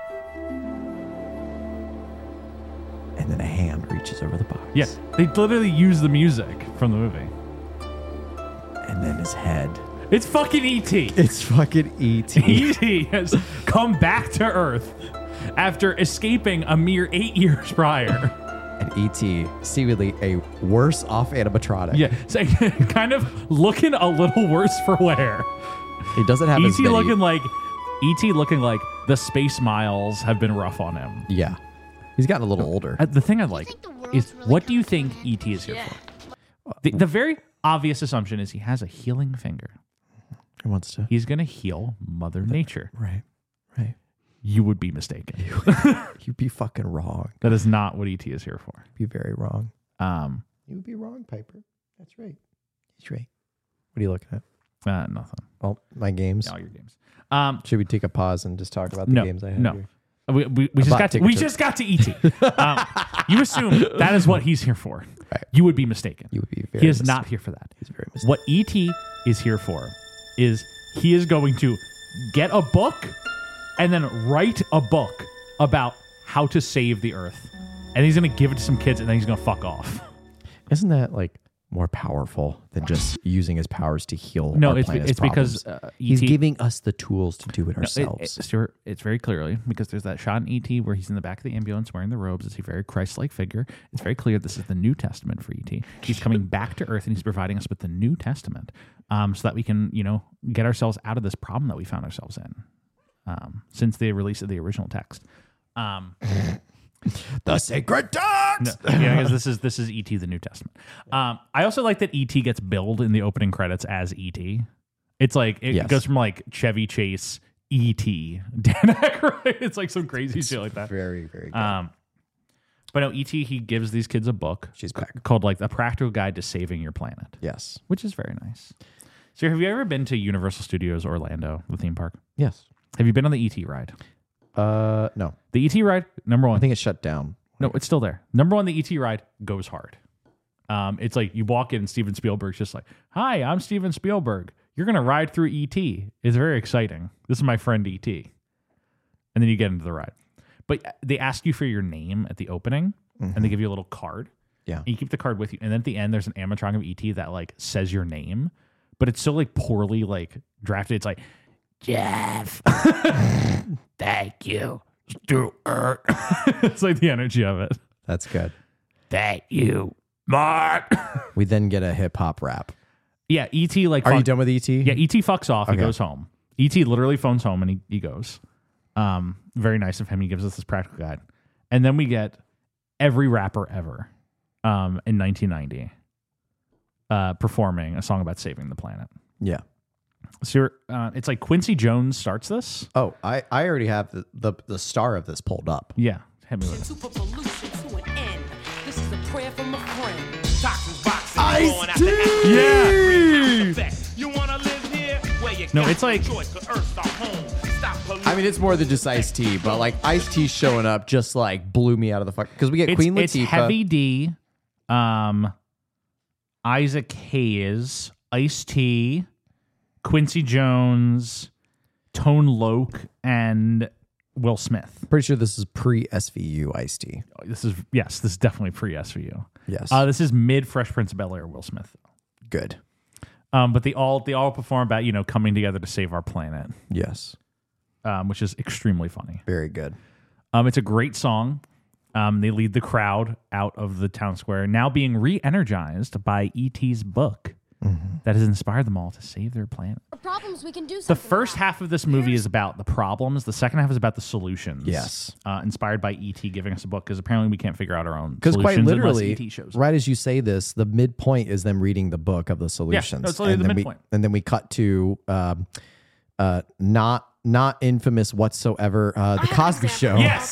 And then a hand reaches over the box. Yes, they literally use the music from the movie. And then his head. It's fucking E.T. It's fucking E.T. E.T. has come back to Earth after escaping a mere 8 years prior. And E.T. seemingly a worse off animatronic. Yeah, so kind of looking a little worse for wear. He doesn't have E.T. looking like the Space Miles have been rough on him. Yeah. He's gotten a little older. The thing I like is, what do you think E.T. is here for? The very obvious assumption is he has a healing finger. He wants to. He's going to heal Mother Nature. Right. You would be mistaken. You'd be fucking wrong. That is not what E.T. is here for. You'd be very wrong. You would be wrong, Piper. That's right. He's right. What are you looking at? Nothing. Oh, my games. All your games. Should we take a pause and just talk about the games I have here? We just got to E.T. You assume that is what he's here for. Right. You would be mistaken. You would be very He is mistaken. not here for that. He's very mistaken. What E.T. is here for is he is going to get a book and then write a book about how to save the Earth. And he's going to give it to some kids and then he's going to fuck off. Isn't that like more powerful than just using his powers to heal No, our it's planet's because problems? He's giving us the tools to do it ourselves. Stuart, it's very clearly because there's that shot in E.T. where he's in the back of the ambulance wearing the robes. It's a very Christ-like figure. It's very clear this is the New Testament for E.T. He's coming back to Earth and he's providing us with the New Testament so that we can, get ourselves out of this problem that we found ourselves in since the release of the original text. The sacred text. Because this is E.T. the New Testament. I also like that E.T. gets billed in the opening credits as E.T. It's like it goes from like Chevy Chase, E.T. Dan Aykroyd. It's like some crazy shit like that. Very, very good. But no, E.T. he gives these kids a book. She's back. Called like The Practical Guide to Saving Your Planet. Yes, which is very nice. So have you ever been to Universal Studios Orlando, the theme park? Yes. Have you been on the E.T. ride? No. The E.T. ride, number one. I think it's shut down. No, it's still there. Number one, the E.T. ride goes hard. It's like you walk in and Steven Spielberg's just like, hi, I'm Steven Spielberg. You're going to ride through E.T. It's very exciting. This is my friend E.T. And then you get into the ride. But they ask you for your name at the opening and they give you a little card. Yeah. And you keep the card with you. And then at the end, there's an animatronic of E.T. that like says your name, but it's so like poorly like drafted. It's like, Jeff. Thank you, Stuart. It's like the energy of it. That's good. Thank you, Mark. We then get a hip hop rap. Yeah, E.T. like. Are you done with E.T.? Yeah, E.T. fucks off. He goes home. E.T. literally phones home and he goes. Very nice of him. He gives us this practical guide. And then we get every rapper ever in 1990 performing a song about saving the planet. Yeah. So it's like Quincy Jones starts this. Oh, I already have the star of this pulled up. Yeah. Hit me with it. Super pollution to an end. This is a prayer from a friend. Toxins, boxing, Ice-T! Yeah. You wanna live here? Where you No, it's like I mean, it's more than just Ice-T, but like Ice-T showing up just like blew me out of the fuck because we get Queen Latifah. It's Heavy D, Isaac Hayes, Ice-T, Quincy Jones, Tone Loc, and Will Smith. Pretty sure this is pre-SVU Ice-T. This is definitely pre-SVU. Yes. This is mid Fresh Prince of Bel-Air Will Smith. Good. But they all perform about coming together to save our planet. Yes. Which is extremely funny. Very good. It's a great song. They lead the crowd out of the town square, now being re-energized by E.T.'s book, that has inspired them all to save their planet. Problems we can do The something first half of this movie is about the problems. The second half is about the solutions. Yes. Inspired by E.T. giving us a book, because apparently we can't figure out our own Because solutions quite literally, unless E.T. shows up. right as you say this, the midpoint is them reading the book of the solutions. that's literally the midpoint. And then we cut to not infamous whatsoever, the Cosby Show. Yes.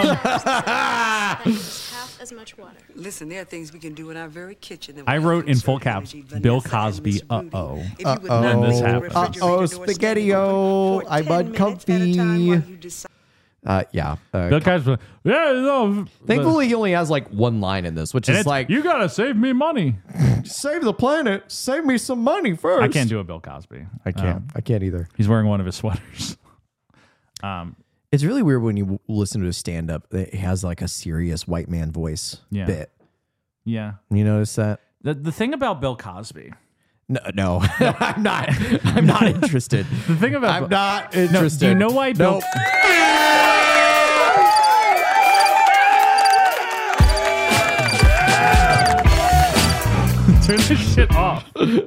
half as much water. Listen, there are things we can do in our very kitchen. That I will wrote in conserve full caps, energy. Vanessa Bill and Cosby, Miss Rudy. uh-oh. If you would And not this leave the happened. refrigerator door standing Spaghetti-O. open for I 10 bud minutes at a time comfy. while you decide- Yeah. Bill Cosby, no. Thankfully, he only has like one line in this, which And is it's like, you gotta save me money. save the planet, save me some money first. I can't do a Bill Cosby. I can't. I can't either. He's wearing one of his sweaters. It's really weird when you listen to a stand-up that has like a serious white man voice bit. Yeah. You notice that? The thing about Bill Cosby. No, I'm not. I'm not interested. The thing about I'm not interested. Do you know why Bill? Nope. Turn this shit off.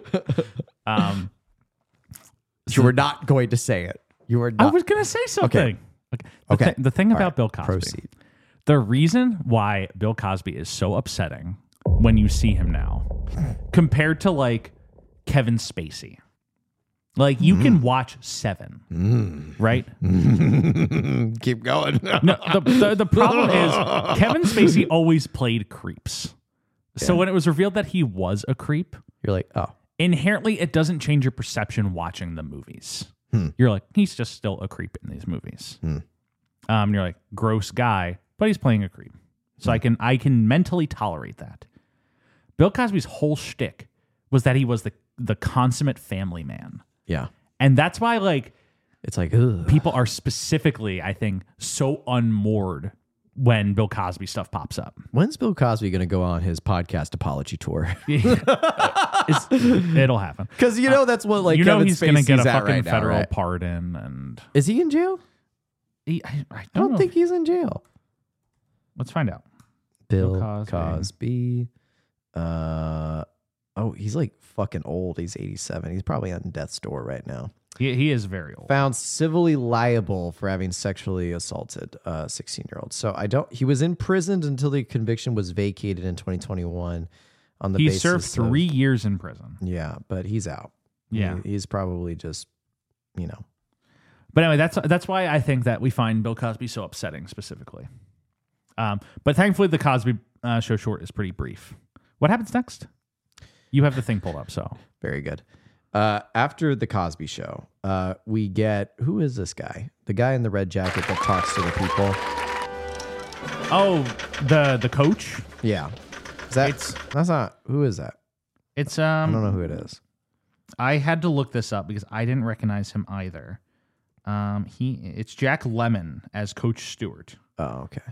You were not going to say it. You were not. I was gonna say something. Okay. The thing All about right, Bill Cosby. proceed. The reason why Bill Cosby is so upsetting when you see him now, compared to like Kevin Spacey. Like you can watch Seven, right? Keep going. No, the problem is Kevin Spacey always played creeps. So when it was revealed that he was a creep, you're like, oh. Inherently, it doesn't change your perception watching the movies. You're like, he's just still a creep in these movies. You're like, gross guy, but he's playing a creep. So I can mentally tolerate that. Bill Cosby's whole shtick was that he was the consummate family man. Yeah. And that's why, like, it's like, ugh. People are specifically, I think, so unmoored when Bill Cosby stuff pops up. When's Bill Cosby going to go on his podcast apology tour? It'll happen. Because you know that's what like you know Kevin he's going to get a Spacey's at fucking right now, federal right? pardon, and Is he in jail? I I don't think he's in jail. Let's find out. Bill Cosby. Cosby. He's like fucking old. He's 87. He's probably on death's door right now. He is very old. Found civilly liable for having sexually assaulted a 16-year-old. So he was imprisoned until the conviction was vacated in 2021 on the basis He served 3 years in prison. Yeah, but he's out. Yeah. He's probably just, But anyway, that's why I think that we find Bill Cosby so upsetting specifically. But thankfully, the Cosby Show short is pretty brief. What happens next? You have the thing pulled up, so. Very good. After the Cosby Show, we get, who is this guy? The guy in the red jacket that talks to the people. Oh, the coach? Yeah. That's not, who is that? It's I don't know who it is. I had to look this up because I didn't recognize him either. It's Jack Lemmon as Coach Stewart. Oh, okay.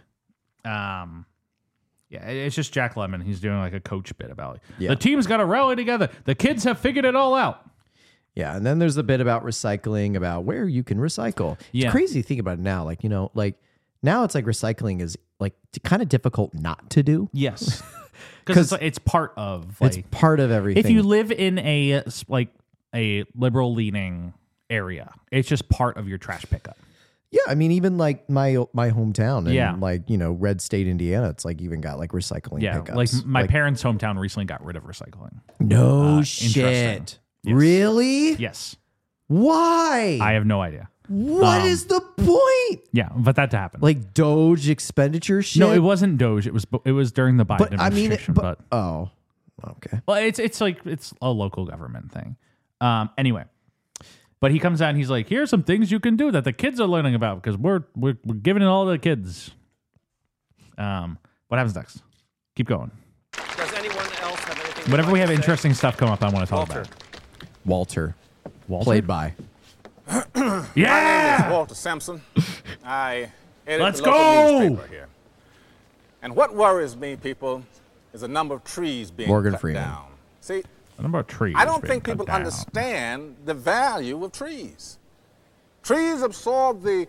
Yeah, it's just Jack Lemmon. He's doing like a coach bit about the team's got to rally together. The kids have figured it all out. Yeah, and then there's a bit about recycling, about where you can recycle. Yeah. It's crazy to think about it now. Like, now it's like recycling is like kind of difficult not to do. Yes. Because it's part of it's part of everything. If you live in a liberal leaning area, it's just part of your trash pickup. Yeah, I mean, even like my hometown and Red State, Indiana, it's like even got like recycling pickups. Like my parents' hometown recently got rid of recycling. No shit. Yes. Really? Yes. Why? I have no idea. What is the point? Yeah, but that happened. Like Doge expenditure shit? No, it wasn't Doge. It was during the Biden administration. Oh, okay. Well, it's a local government thing. Anyway, but he comes out and he's like, "Here's some things you can do that the kids are learning about because we're giving it all to the kids." What happens next? Keep going. Does anyone else have anything? Whenever we have interesting stuff come up, I want to talk about. Walter. Played by. Yeah! My name is Walter Sampson. I edit Let's the local go! newspaper here. And what worries me, people, is the number of trees being Morgan cut Freeman. down. See, the number of trees. I don't being think cut people down. understand the value of trees. Trees absorb the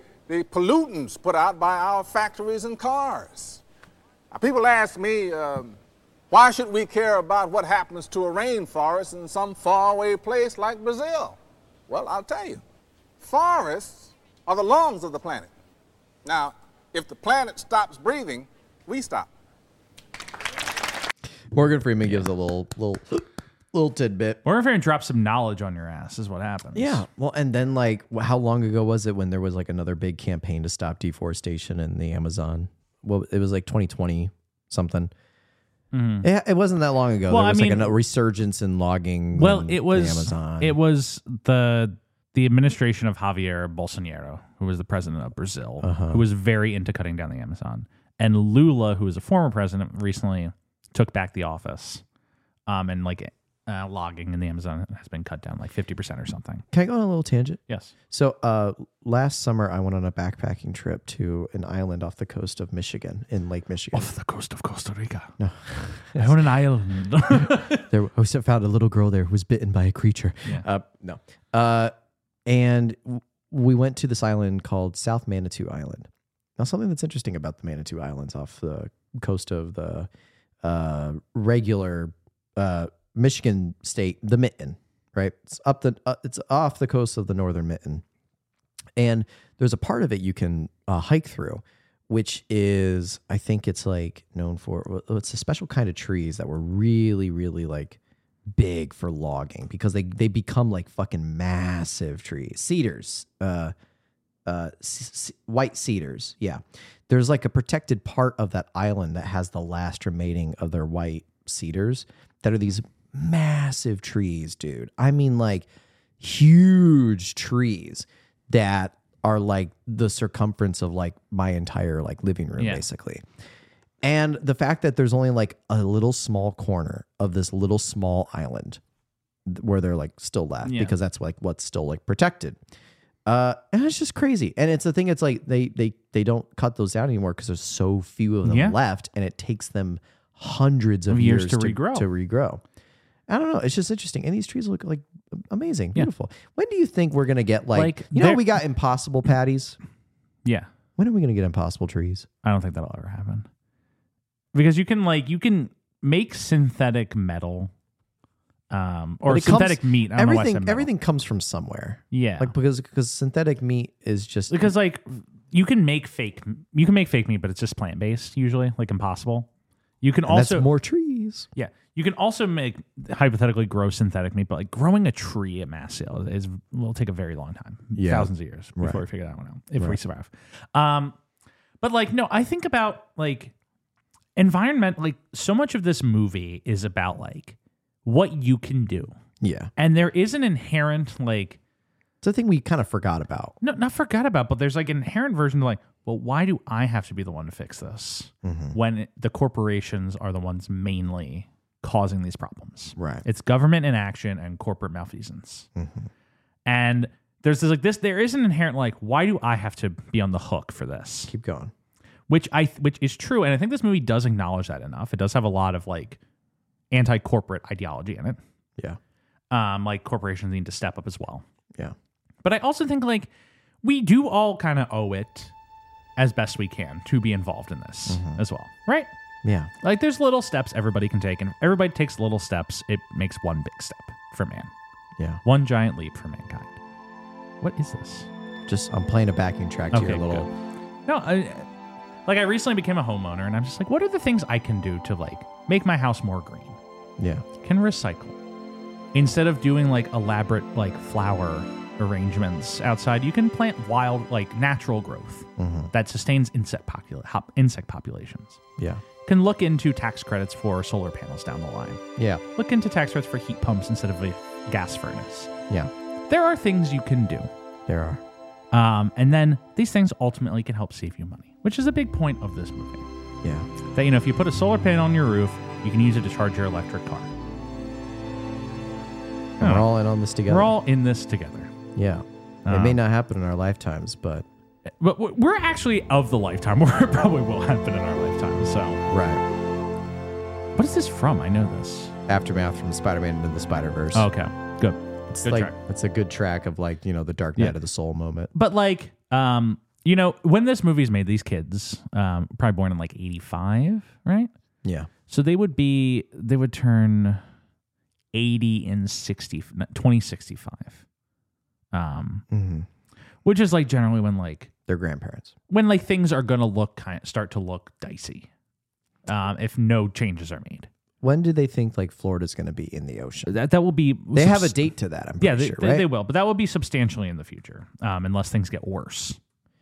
pollutants put out by our factories and cars. Now, people ask me, Why should we care about what happens to a rainforest in some faraway place like Brazil? Well, I'll tell you. Forests are the lungs of the planet. Now, if the planet stops breathing, we stop. Morgan Freeman gives a little tidbit. Morgan Freeman drops some knowledge on your ass is what happens. Yeah. Well, and then like how long ago was it when there was like another big campaign to stop deforestation in the Amazon? Well, it was like 2020 something. Mm-hmm. It wasn't that long ago. Well, there was I mean, like a resurgence in logging. Well, in it was the Amazon. It was the administration of Javier Bolsonaro, who was the president of Brazil, who was very into cutting down the Amazon. And Lula, who was a former president, recently took back the office. And like logging in the Amazon has been cut down like 50% or something. Can I go on a little tangent? Yes. So last summer, I went on a backpacking trip to an island off the coast of Michigan, in Lake Michigan. Off the coast of Costa Rica. No. I own an island. I found a little girl there who was bitten by a creature. Yeah. No. And we went to this island called South Manitou Island. Now, something that's interesting about the Manitou Islands off the coast of the regular Michigan state, the Mitten, right? It's off the coast of the northern Mitten. And there's a part of it you can hike through, which is, I think it's like known for, it's a special kind of trees that were really, really like big for logging because they become like fucking massive trees. Cedars, white cedars. Yeah. There's like a protected part of that island that has the last remaining of their white cedars that are these massive trees, dude. I mean, like huge trees that are like the circumference of like my entire like living room, basically. And the fact that there's only like a little small corner of this little small island where they're like still left because that's like what's still like protected. And it's just crazy. And it's the thing, it's like they don't cut those down anymore because there's so few of them left, and it takes them hundreds of years to regrow. I don't know. It's just interesting. And these trees look like amazing, beautiful. When do you think we're going to get like you know, we got impossible patties? Yeah. When are we going to get impossible trees? I don't think that'll ever happen. Because you can make synthetic metal or synthetic meat. I don't know why I said metal. Everything comes from somewhere. Yeah. Like because synthetic meat is just because like you can make fake meat, but it's just plant-based usually, like Impossible. You can also that's more trees. Yeah. You can also hypothetically grow synthetic meat, but like growing a tree at mass scale will take a very long time. Thousands of years before we figure that one out. If we survive. But like, no, I think about like environment, like so much of this movie is about like what you can do. Yeah. And there is an inherent like it's a thing we kind of forgot about. No, not forgot about, but there's like an inherent version of like, well, why do I have to be the one to fix this when the corporations are the ones mainly causing these problems? Right. It's government inaction and corporate malfeasance. And there's this there is an inherent like, why do I have to be on the hook for this? Keep going. Which is true, and I think this movie does acknowledge that enough. It does have a lot of like anti-corporate ideology in it. Yeah. Like corporations need to step up as well. Yeah. But I also think like we do all kind of owe it as best we can to be involved in this as well, right? Yeah. Like there's little steps everybody can take, and if everybody takes little steps, it makes one big step for man. Yeah. One giant leap for mankind. What is this? Just I'm playing a backing track to your little. Good. No, I recently became a homeowner, and I'm just like, what are the things I can do to like make my house more green? Yeah. Can recycle instead of doing like elaborate like flower arrangements outside. You can plant wild, like natural growth that sustains insect populations. Yeah. Can look into tax credits for solar panels down the line. Yeah. Look into tax credits for heat pumps instead of a gas furnace. Yeah. There are things you can do. There are. And then these things ultimately can help save you money, which is a big point of this movie. Yeah. That, you know, if you put a solar panel on your roof, you can use it to charge your electric car. And we're all in on this together. We're all in this together. Yeah. It may not happen in our lifetimes, but we're actually of the lifetime where it probably will happen in our lifetime. So right. What is this from? I know this. Aftermath from Spider-Man into the Spider-Verse. Oh, okay. Good. It's good like track. It's a good track of like, you know, the dark night of the soul moment. But like, you know, when this movie's made, these kids, probably born in like 85, right? Yeah. So they would turn 80 in 2065. Which is like generally when like their grandparents. When like things are going to start to look dicey. If no changes are made. When do they think like Florida's going to be in the ocean? That will be. They have a date to that. I'm pretty sure, right? They will, but that will be substantially in the future, unless things get worse.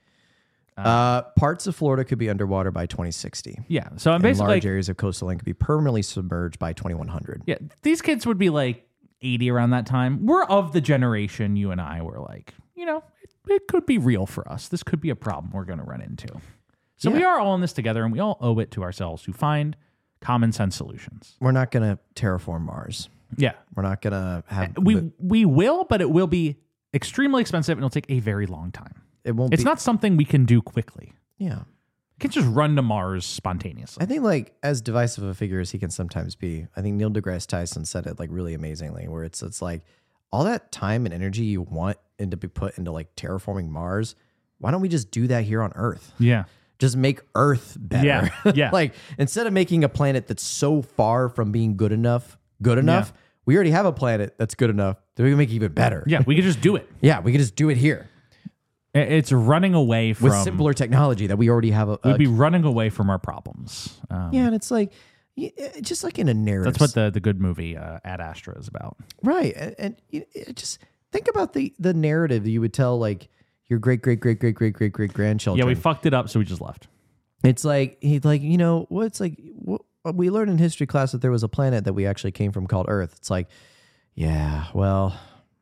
Parts of Florida could be underwater by 2060. Yeah, so I'm basically large areas of coastal land could be permanently submerged by 2100. Yeah, these kids would be like 80 around that time. We're of the generation you and I were like, it could be real for us. This could be a problem we're going to run into. So we are all in this together, and we all owe it to ourselves to find common sense solutions. We're not going to terraform Mars. Yeah. We're not going to have... We will, but it will be extremely expensive, and it'll take a very long time. It's not something we can do quickly. Yeah. You can't just run to Mars spontaneously. I think like as divisive a figure as he can sometimes be, I think Neil deGrasse Tyson said it like really amazingly, where it's like all that time and energy you want to be put into like terraforming Mars, why don't we just do that here on Earth? Yeah. Just make Earth better. Yeah. Yeah. Like instead of making a planet that's so far from being good enough, we already have a planet that's good enough that we can make it even better. Yeah, we could just do it. Yeah, we could just do it here. It's running away from... With simpler technology that we already have. We'd be running away from our problems. Yeah, and it's like, just like in a narrative. That's what the good movie Ad Astra is about. Right. And just think about the narrative that you would tell like your great-great-great-great-great-great-great-grandchildren. Yeah, we fucked it up, so we just left. It's like, we learned in history class that there was a planet that we actually came from called Earth. It's like, yeah, well,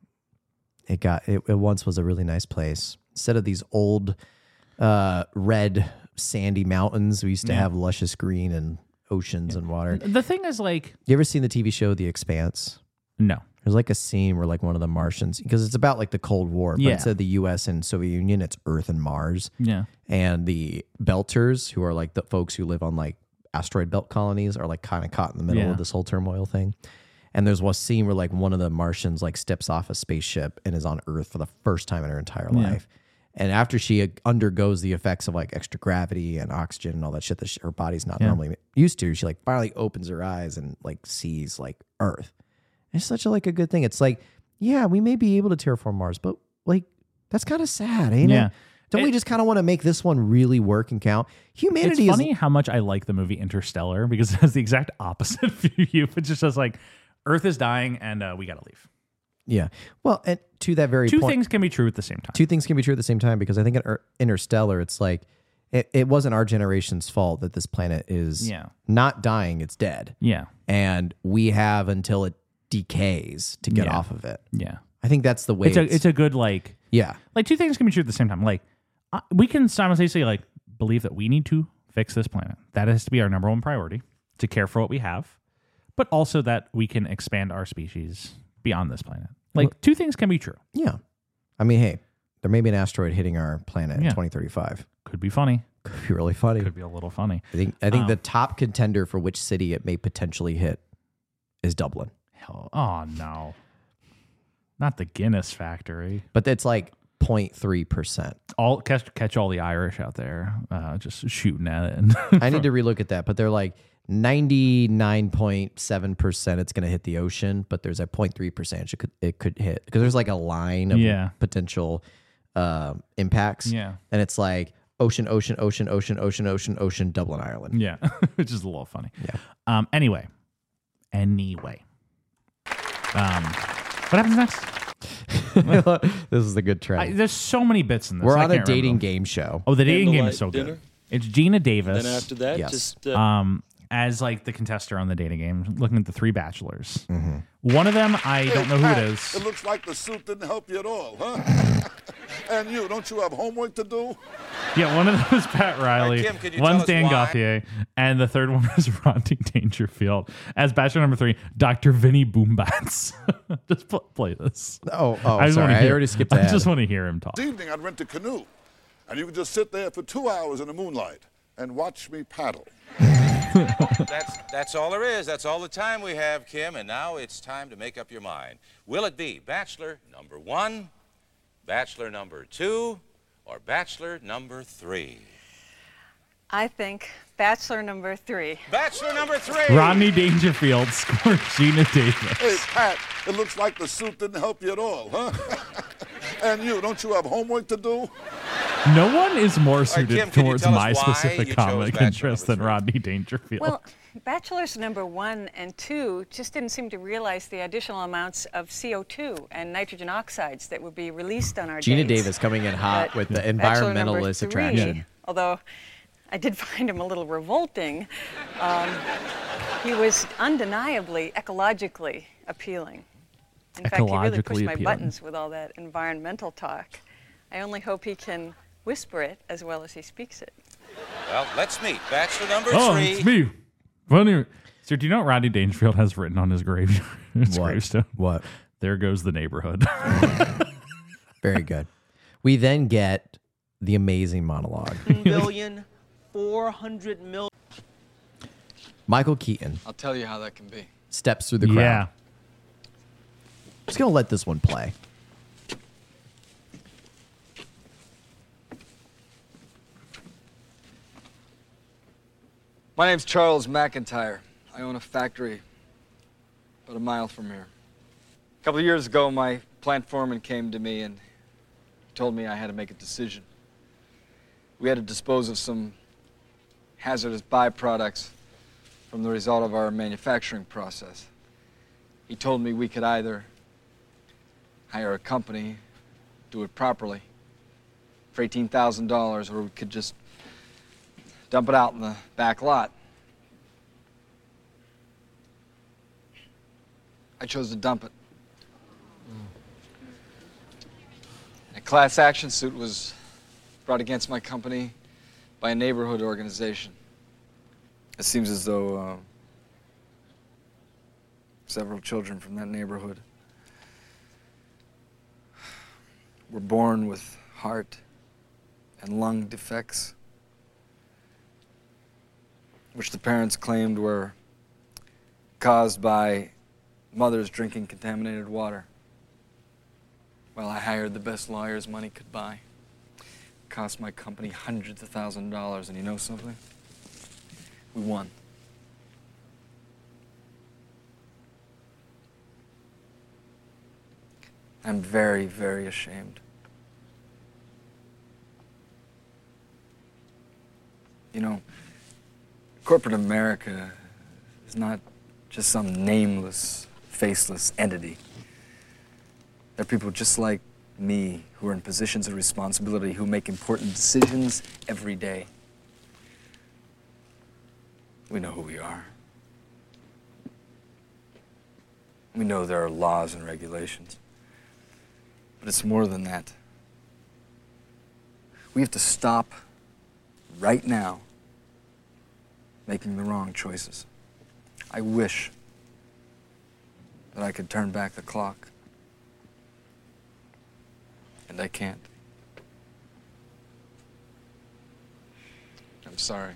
it once was a really nice place. Instead of these old red sandy mountains, we used to have luscious green and oceans and water. The thing is like... You ever seen the TV show The Expanse? No. There's like a scene where like one of the Martians, because it's about like the Cold War, but instead of the US and Soviet Union, it's Earth and Mars. Yeah. And the Belters, who are like the folks who live on like asteroid belt colonies, are like kind of caught in the middle of this whole turmoil thing. And there's one scene where like one of the Martians like steps off a spaceship and is on Earth for the first time in her entire life. And after she undergoes the effects of like extra gravity and oxygen and all that shit that her body's not normally used to, she like finally opens her eyes and like sees like Earth. It's such a good thing. It's like, yeah, we may be able to terraform Mars, but like that's kind of sad, ain't it? Don't we just kind of want to make this one really work and count? Humanity It's funny how much I like the movie Interstellar because it has the exact opposite view. It's just says like Earth is dying and we got to leave. Yeah. Well, and to that very point... Two things can be true at the same time. Two things can be true at the same time because I think in Interstellar, it's like, it wasn't our generation's fault that this planet is not dying, it's dead. Yeah. And we have until it decays to get off of it. Yeah. I think that's the way it's a good like... Yeah. Like two things can be true at the same time. Like we can simultaneously like believe that we need to fix this planet. That has to be our number one priority, to care for what we have, but also that we can expand our species beyond this planet. Like two things can be true. Yeah. I mean, hey, there may be an asteroid hitting our planet in 2035. Could be funny. Could be really funny. Could be a little funny. I think the top contender for which city it may potentially hit is Dublin. Oh no. Not the Guinness factory. But it's like 0.3%. All catch all the Irish out there just shooting at it. I need to relook at that, but they're like 99.7% it's going to hit the ocean, but there's a 0.3% it could hit because there's like a line of potential impacts. Yeah. And it's like ocean, Dublin, Ireland. Yeah. Which is a little funny. Yeah. Anyway. What happens next? This is a good trend. There's so many bits in this. We're on a dating game show. Oh, the dating game is so dinner. good. It's Gina Davis. And after that, just... as like the contestant on the dating game, looking at the three bachelors. Mm-hmm. One of them, I don't know who it is. It looks like the suit didn't help you at all, huh? And you, don't you have homework to do? Yeah, one of them is Pat Riley, Kim, could you one's tell us Dan why? Gauthier, and the third one is Rodney Dangerfield. As bachelor number 3, Dr. Vinny Boombats. Just play this. Oh, sorry, I already skipped that. I just want to hear him talk. This evening, I'd rent a canoe, and you could just sit there for 2 hours in the moonlight and watch me paddle. That's all there is. That's all the time we have, Kim. And now it's time to make up your mind. Will it be Bachelor number 1, Bachelor number 2, or Bachelor number 3? I think Bachelor number 3. Bachelor number 3. Rodney Dangerfield scores Gina Davis. Hey, Pat, it looks like the suit didn't help you at all, huh? And you, don't you have homework to do? No one is more suited Kim, can you towards tell us my why specific you chose comic Bachelor interest than Rodney Dangerfield. Well, Bachelors number 1 and 2 just didn't seem to realize the additional amounts of CO2 and nitrogen oxides that would be released on our Gina dates. Davis coming in hot with the Bachelor number environmentalist 3, attraction. Although I did find him a little revolting, he was undeniably ecologically appealing. In fact, he really pushed my buttons with all that environmental talk. I only hope he can whisper it as well as he speaks it. Well, let's meet Bachelor number 3. Oh, it's me. Funny. Sir, do you know what Rodney Dangerfield has written on his gravestone? What? There goes the neighborhood. Very good. We then get the amazing monologue. $1,400,000,000. Michael Keaton I'll tell you how that can be. steps through the crowd. Just going to let this one play. My name's Charles McIntyre. I own a factory about a mile from here. A couple of years ago, my plant foreman came to me and told me I had to make a decision. We had to dispose of some hazardous byproducts from the result of our manufacturing process. He told me we could either hire a company, do it properly, for $18,000, or we could just dump it out in the back lot. I chose to dump it. A class action suit was brought against my company by a neighborhood organization. It seems as though several children from that neighborhood were born with heart and lung defects, which the parents claimed were caused by mothers drinking contaminated water. Well, I hired the best lawyers money could buy. It cost my company hundreds of thousands of dollars, and you know something? We won. I'm very, very ashamed. You know, corporate America is not just some nameless, faceless entity. There are people just like me who are in positions of responsibility who make important decisions every day. We know who we are. We know there are laws and regulations. But it's more than that. We have to stop right now making the wrong choices. I wish that I could turn back the clock. And I can't. I'm sorry.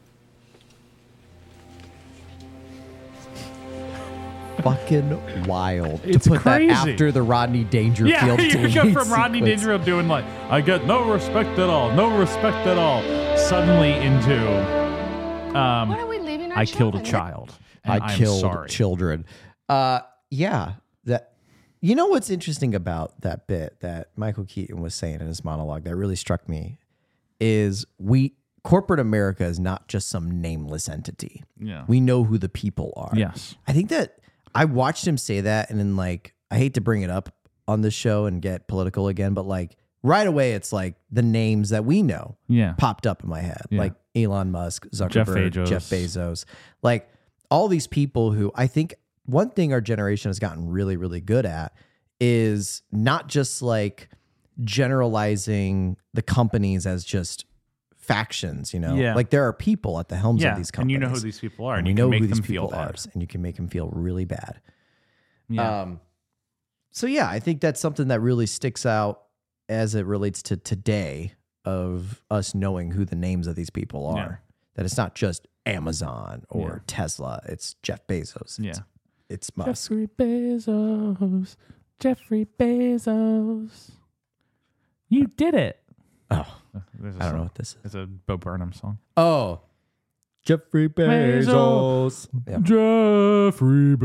Fucking wild. It's to put crazy. that after the Rodney Dangerfield. Yeah, you go from Rodney sequence. Dangerfield doing like, I get no respect at all, no respect at all, suddenly into, What are we leaving our I killed a children? child. And I I'm killed sorry. children. Yeah. That. You know what's interesting about that bit that Michael Keaton was saying in his monologue that really struck me is corporate America is not just some nameless entity. Yeah. We know who the people are. Yes. I think that I watched him say that, and then like I hate to bring it up on this show and get political again, but like right away it's like the names that we know popped up in my head. Yeah. Like Elon Musk, Zuckerberg, Jeff Bezos. Like all these people who I think one thing our generation has gotten really, really good at is not just like generalizing the companies as just factions, you know? Yeah. Like there are people at the helms of these and companies. you know who these people are, And and we you know can make who them these feel people are, bad. and you can make them feel really bad. Yeah. So yeah, I think that's something that really sticks out as it relates to today of us knowing who the names of these people are. Yeah. That it's not just Amazon or Tesla, it's Jeff Bezos. It's Musk. Jeffrey Bezos. You did it. Oh, I don't know what this is. It's a Bo Burnham song. Oh, Jeffrey Bezos. Yeah. Jeffrey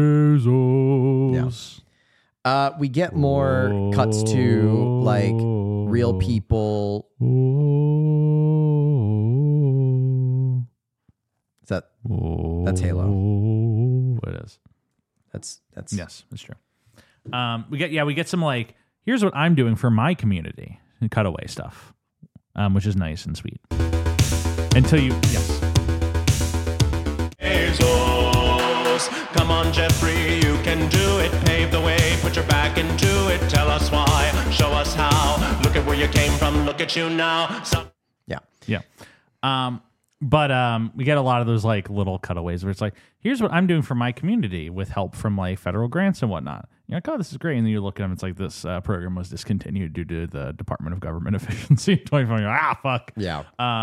Bezos. Yeah. We get more cuts to like real people. That's Halo. It is. That's yes, that's true. We get some like, here's what I'm doing for my community and cutaway stuff, which is nice and sweet. Until you Bezos, come on, Jeffrey, you can do it. Pave the way, put your back into it. Tell us why, show us how. Look at where you came from, look at you now. Yeah. But we get a lot of those like little cutaways where it's like, here's what I'm doing for my community with help from like federal grants and whatnot. You're like, oh, this is great. And then you look at them, it's like this program was discontinued due to the Department of Government Efficiency. 2020, fuck. Yeah.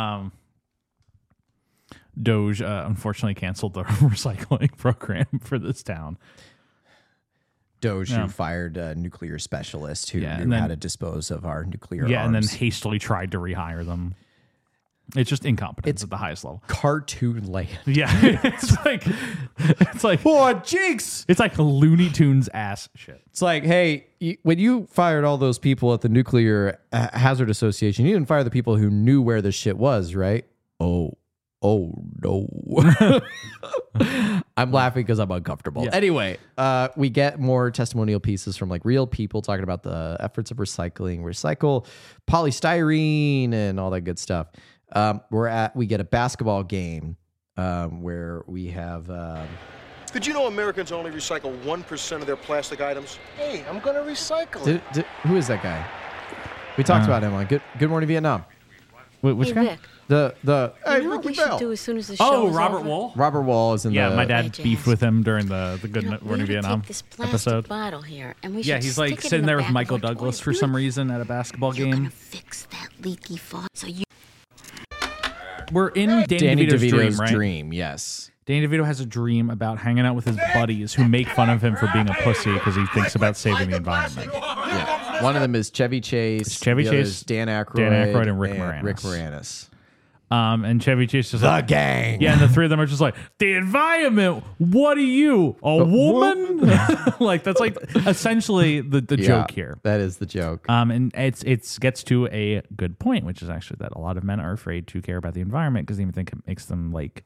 Doge unfortunately canceled the recycling program for this town. Doge, who fired a nuclear specialist who knew how to dispose of our nuclear arms. And then hastily tried to rehire them. It's just incompetence at the highest level. Cartoon land. Yeah. it's like oh, jinx. It's like Looney Tunes ass shit. It's like, hey, when you fired all those people at the Nuclear Hazard Association, you didn't fire the people who knew where the shit was, right? Oh no. I'm laughing because I'm uncomfortable. Yeah. Anyway, we get more testimonial pieces from like real people talking about the efforts of recycle polystyrene and all that good stuff. We get a basketball game where we have. Did you know Americans only recycle 1% of their plastic items? Hey, I'm going to recycle it. Who is that guy? We talked about him on Good Morning Vietnam. Which guy? Vic. The You know what we should do as soon as the show is Robert over? Wool. Robert Wool is in the. My dad beefed with him during the Good Morning Vietnam Take this plastic episode. bottle here, and we Yeah, should he's stick like it sitting in there the with back Michael of our Douglas toilet. for some reason at a basketball game. Fix that leaky faucet. So you. We're in Danny DeVito's dream, right? Yes. Danny DeVito has a dream about hanging out with his buddies who make fun of him for being a pussy because he thinks about saving the environment. Yeah. One of them is Chevy Chase. Chevy the other Chase, is Dan Aykroyd, and Rick Moranis. Rick Moranis. And Chevy Chase is the like, gang. Yeah, and the three of them are just like, the environment. What are you, a woman? Like that's like essentially the joke here. That is the joke. And it gets to a good point, which is actually that a lot of men are afraid to care about the environment because they even think it makes them like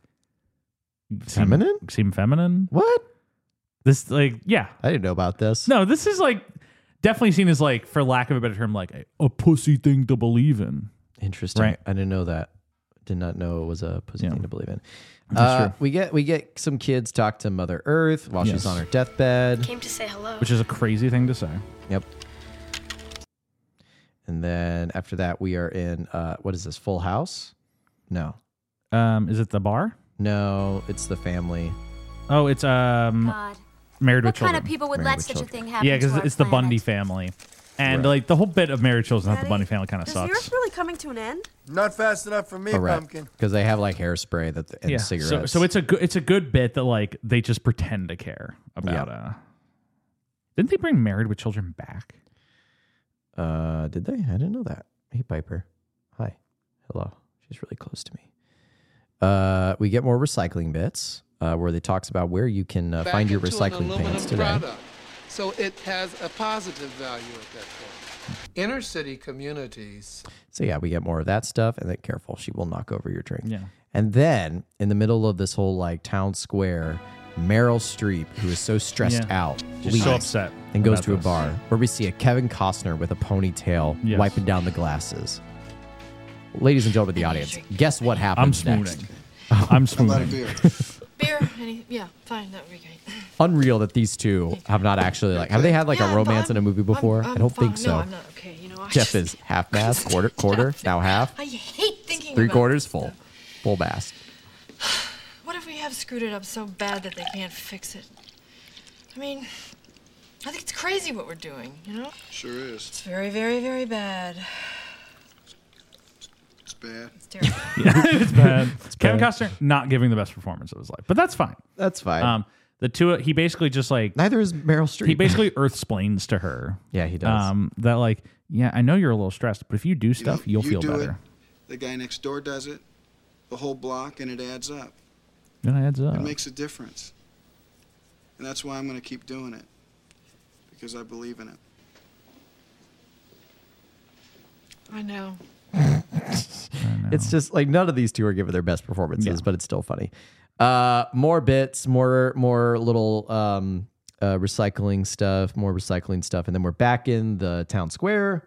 seem feminine. What? This I didn't know about this. No, this is like definitely seen as like, for lack of a better term, like a pussy thing to believe in. Interesting. Right. I didn't know that. Did not know it was a pussy thing to believe in. That's true. We get some kids talk to Mother Earth while she's on her deathbed. Came to say hello. Which is a crazy thing to say. Yep. And then after that, we are in what is this? Full House? No. Is it the bar? No, it's the family. Oh, it's God. Married What with Children. kind of people would Married let with such Children. a thing happen? Yeah, because to our it's the planet? Bundy family. And Right. like the whole bit of Married Children, not the Bundy family, kind of Is sucks. the Earth really coming to an end? Not fast enough for me, Pumpkin. Because they have like hairspray and cigarettes. So it's a good bit that like they just pretend to care about. Didn't they bring Married with Children back? Did they? I didn't know that. Hey, Piper. Hi. Hello. She's really close to me. We get more recycling bits where they talks about where you can find your recycling pans today. Product. So it has a positive value at that point. Inner city communities. So yeah, we get more of that stuff. And then careful, she will knock over your drink. Yeah. And then in the middle of this whole like town square, Meryl Streep, who is so stressed out, She's so upset and goes about to a this. bar where we see a Kevin Costner with a ponytail Yes. wiping down the glasses. Ladies and gentlemen of the audience, guess what happens I'm next? swooning. I'm swooning. Beer? Yeah, fine. That would be great. Unreal that these two have not actually have they had like a romance in a movie before? I don't think so. No, I'm not okay. You know, Jeff is half mast, quarter, now half, I hate thinking three about quarters this full, stuff. full mast. What if we have screwed it up so bad that they can't fix it? I mean, I think it's crazy what we're doing, you know? Sure is. It's very, very, very bad. It's bad. It's terrible. Yeah, it's bad. Kevin Costner not giving the best performance of his life, but that's fine. That's fine. The two, he basically just like neither is Meryl Streep. He basically earth-splains to her. Yeah, he does. That like, yeah, I know you're a little stressed, but if you do stuff, you'll feel do better. It, the guy next door does it, the whole block, and it adds up. It adds up. It makes a difference. And that's why I'm going to keep doing it, because I believe in it. I know. It's just like none of these two are giving their best performances, but it's still funny. More bits, more little recycling stuff, and then we're back in the town square.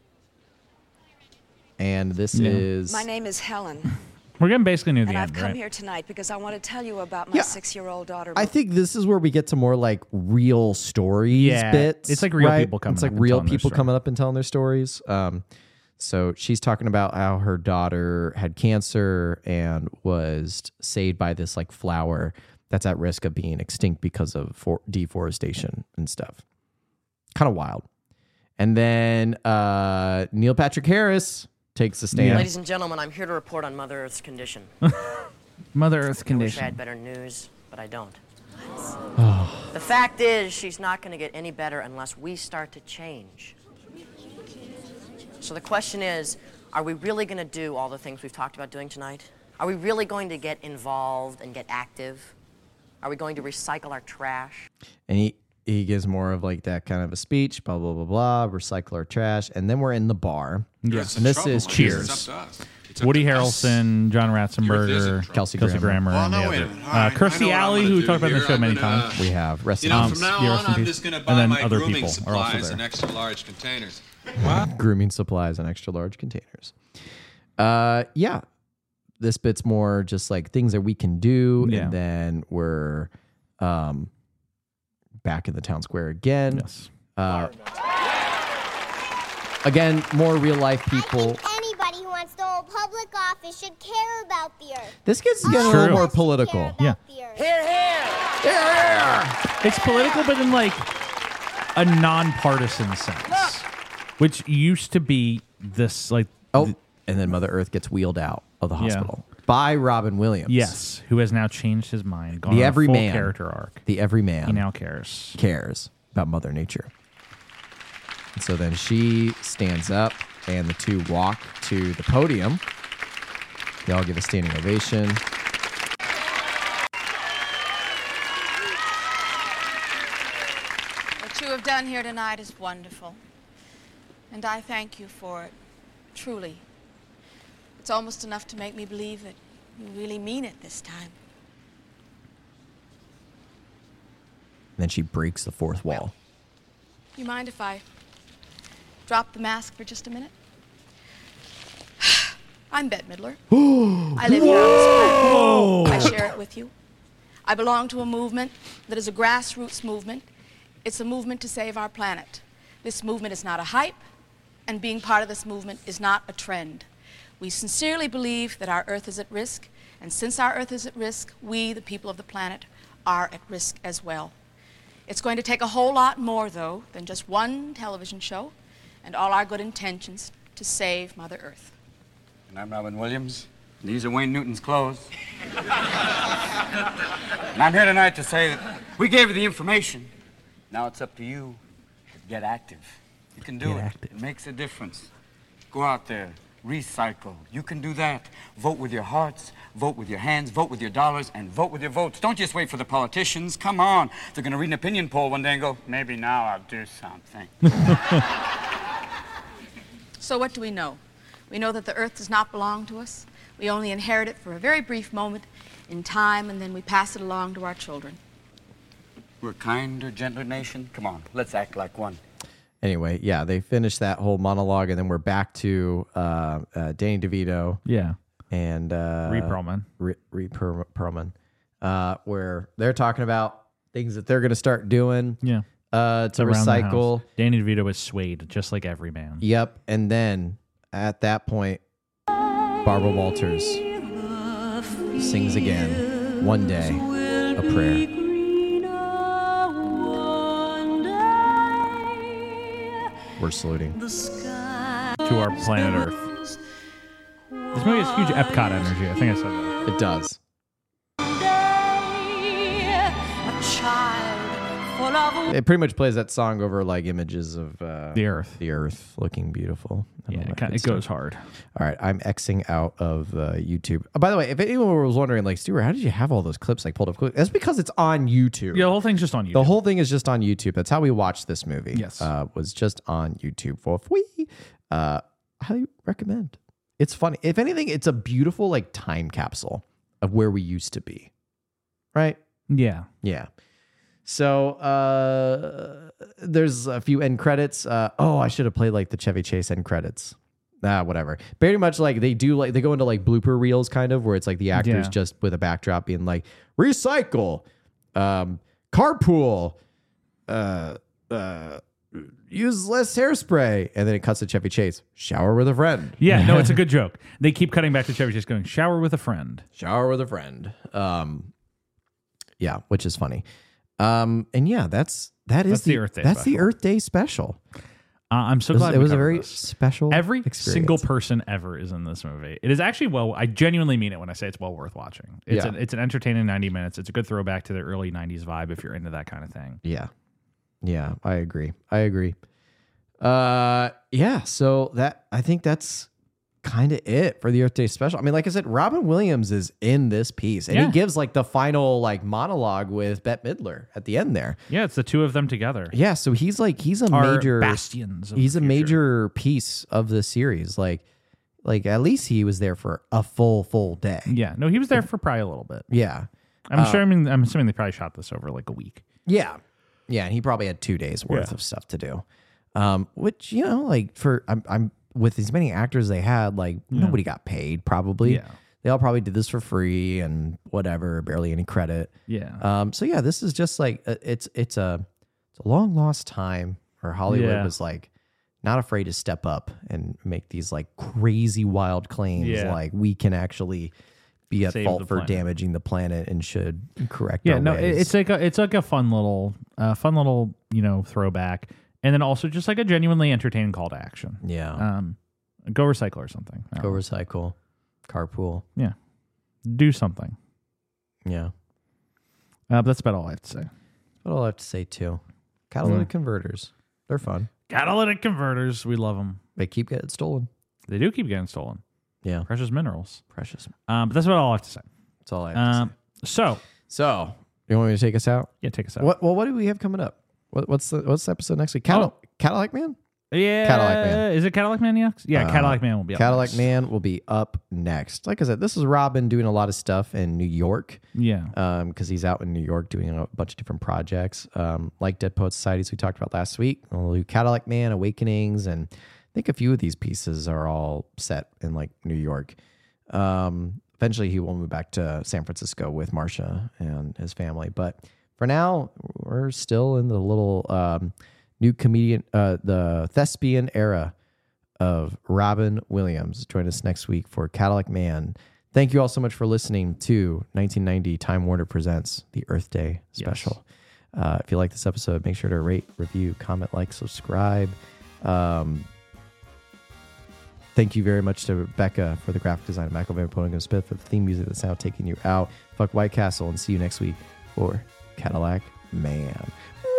And this is My name is Helen. We're getting basically near the and end, I've come right? here tonight because I want to tell you about my 6-year-old daughter. I think this is where we get to more like real stories bits. It's like real right? people coming It's like up and real telling their people story. coming up and telling their stories. So she's talking about how her daughter had cancer and was saved by this like flower that's at risk of being extinct because of deforestation and stuff. Kind of wild. And then Neil Patrick Harris takes a stand. Ladies and gentlemen, I'm here to report on Mother Earth's condition. Mother Earth's I wish condition. I had better news, but I don't. The fact is, she's not going to get any better unless we start to change. So the question is, are we really going to do all the things we've talked about doing tonight? Are we really going to get involved and get active? Are we going to recycle our trash? And he gives more of like that kind of a speech, blah, blah, blah, blah, recycle our trash. And then we're in the bar. Yes. And this is Cheers. Woody Harrelson, John Ratzenberger, Kelsey Grammer, and the other. Kirstie Alley, who we've talked about in the show many times. We have. Rest in peace. peace. From now on, I'm just going to buy my grooming supplies in extra large containers. Grooming supplies in extra large containers. Yeah. This bit's more just like things that we can do. Yeah. And then we're back in the town square again. Yes. Again, more real life people. Anybody who wants to hold public office should care about the earth. This gets getting a little more political. Yeah. It's political, but in like a nonpartisan sense, which used to be this like. And then Mother Earth gets wheeled out of the hospital by Robin Williams. Yes, who has now changed his mind. Gone The on a full everyman character arc. The everyman. He now cares about Mother Nature. And so then she stands up, and the two walk to the podium. They all give a standing ovation. What you have done here tonight is wonderful, and I thank you for it, truly. It's almost enough to make me believe that you really mean it this time. And then she breaks the fourth wall. You mind if I drop the mask for just a minute? I'm Bette Midler. I live here on this planet. I share it with you. I belong to a movement that is a grassroots movement. It's a movement to save our planet. This movement is not a hype, and being part of this movement is not a trend. We sincerely believe that our Earth is at risk, and since our Earth is at risk, we, the people of the planet, are at risk as well. It's going to take a whole lot more, though, than just one television show and all our good intentions to save Mother Earth. And I'm Robin Williams. These are Wayne Newton's clothes. And I'm here tonight to say that we gave you the information. Now it's up to you to get active. You can do it. It makes a difference. Go out there. Recycle. You can do that. Vote with your hearts, vote with your hands, vote with your dollars, and vote with your votes. Don't just wait for the politicians. Come on. They're going to read an opinion poll one day and go, maybe now I'll do something. So what do we know? We know that the Earth does not belong to us. We only inherit it for a very brief moment in time, and then we pass it along to our children. We're a kinder, gentler nation. Come on, let's act like one. Anyway, yeah, they finish that whole monologue, and then we're back to Danny DeVito. Yeah. And Rhea Perlman. Rhea Perlman, where they're talking about things that they're going to start doing. Yeah. To Around the recycle. house. Danny DeVito is swayed, just like every man. Yep. And then at that point, Barbara Walters sings again, One Day, a Prayer. We're saluting. To our planet Earth. This movie has huge Epcot energy. I think I said that. It does. A It pretty much plays that song over like images of the Earth looking beautiful. It goes hard. All right, I'm Xing out of YouTube. Oh, by the way, if anyone was wondering, like, Stuart, how did you have all those clips like pulled up? That's because it's on YouTube. Yeah, the whole thing's just on YouTube. The whole thing is just on YouTube. That's how we watched this movie. Yes, was just on YouTube for free. Highly recommend. It's funny. If anything, it's a beautiful like time capsule of where we used to be. Right? Yeah. Yeah. So there's a few end credits. I should have played like the Chevy Chase end credits. Whatever. Very much like they do, like they go into like blooper reels kind of where it's like the actors just with a backdrop being like recycle, carpool, use less hairspray, and then it cuts to Chevy Chase. Shower with a friend. Yeah, no, it's a good joke. They keep cutting back to Chevy Chase going, shower with a friend. Shower with a friend. Yeah, which is funny. And yeah, that's the Earth Day. That's special. The Earth Day special. I'm so glad it was a very special. Every experience. single person ever is in this movie. It is actually I genuinely mean it when I say it's well worth watching. It's an entertaining 90 minutes. It's a good throwback to the early 90s vibe if you're into that kind of thing. Yeah, I agree. Yeah, so that I think that's kind of it for the Earth Day special. I mean, like I said, Robin Williams is in this piece, and he gives like the final like monologue with Bette Midler at the end there. Yeah, it's the two of them together. Yeah, so he's a major bastions. He's a major piece of the series. Like at least he was there for a full day. Yeah, no, he was there for probably a little bit. Yeah, I'm assuming they probably shot this over like a week. Yeah, and he probably had 2 days worth of stuff to do. Which like for I'm with as many actors they had, like nobody got paid probably. Yeah. They all probably did this for free and whatever, barely any credit. Yeah. So yeah, this is just like it's a long lost time where Hollywood was like not afraid to step up and make these like crazy wild claims like we can actually be at fault for damaging the planet and should correct our ways. It's like a fun little throwback. And then also just like a genuinely entertaining call to action. Yeah. Go recycle or something. Go recycle. Carpool. Yeah. Do something. Yeah. But that's about all I have to say. That's all I have to say too. Catalytic converters. They're fun. Catalytic converters. We love them. They keep getting stolen. They do keep getting stolen. Yeah. Precious minerals. Precious. But that's about all I have to say. That's all I have to say. So you want me to take us out? Yeah, take us out. What do we have coming up? What's the episode next week? Cadillac Man? Yeah. Cadillac Man. Is it Cadillac Man next? Yeah, Cadillac Man will be up Cadillac Man will be up next. Like I said, this is Robin doing a lot of stuff in New York. Yeah. Because he's out in New York doing a bunch of different projects. Like Dead Poets Societies we talked about last week. We'll do Cadillac Man, Awakenings, and I think a few of these pieces are all set in like New York. Eventually he will move back to San Francisco with Marsha and his family. But for now, we're still in the little new comedian, the thespian era of Robin Williams. Join us next week for Cadillac Man. Thank you all so much for listening to 1990 Time Warner Presents the Earth Day special. Yes. If you like this episode, make sure to rate, review, comment, like, subscribe. Thank you very much to Becca for the graphic design, Michael Van Poningen Smith for the theme music that's now taking you out. Fuck White Castle, and see you next week for Cadillac Man.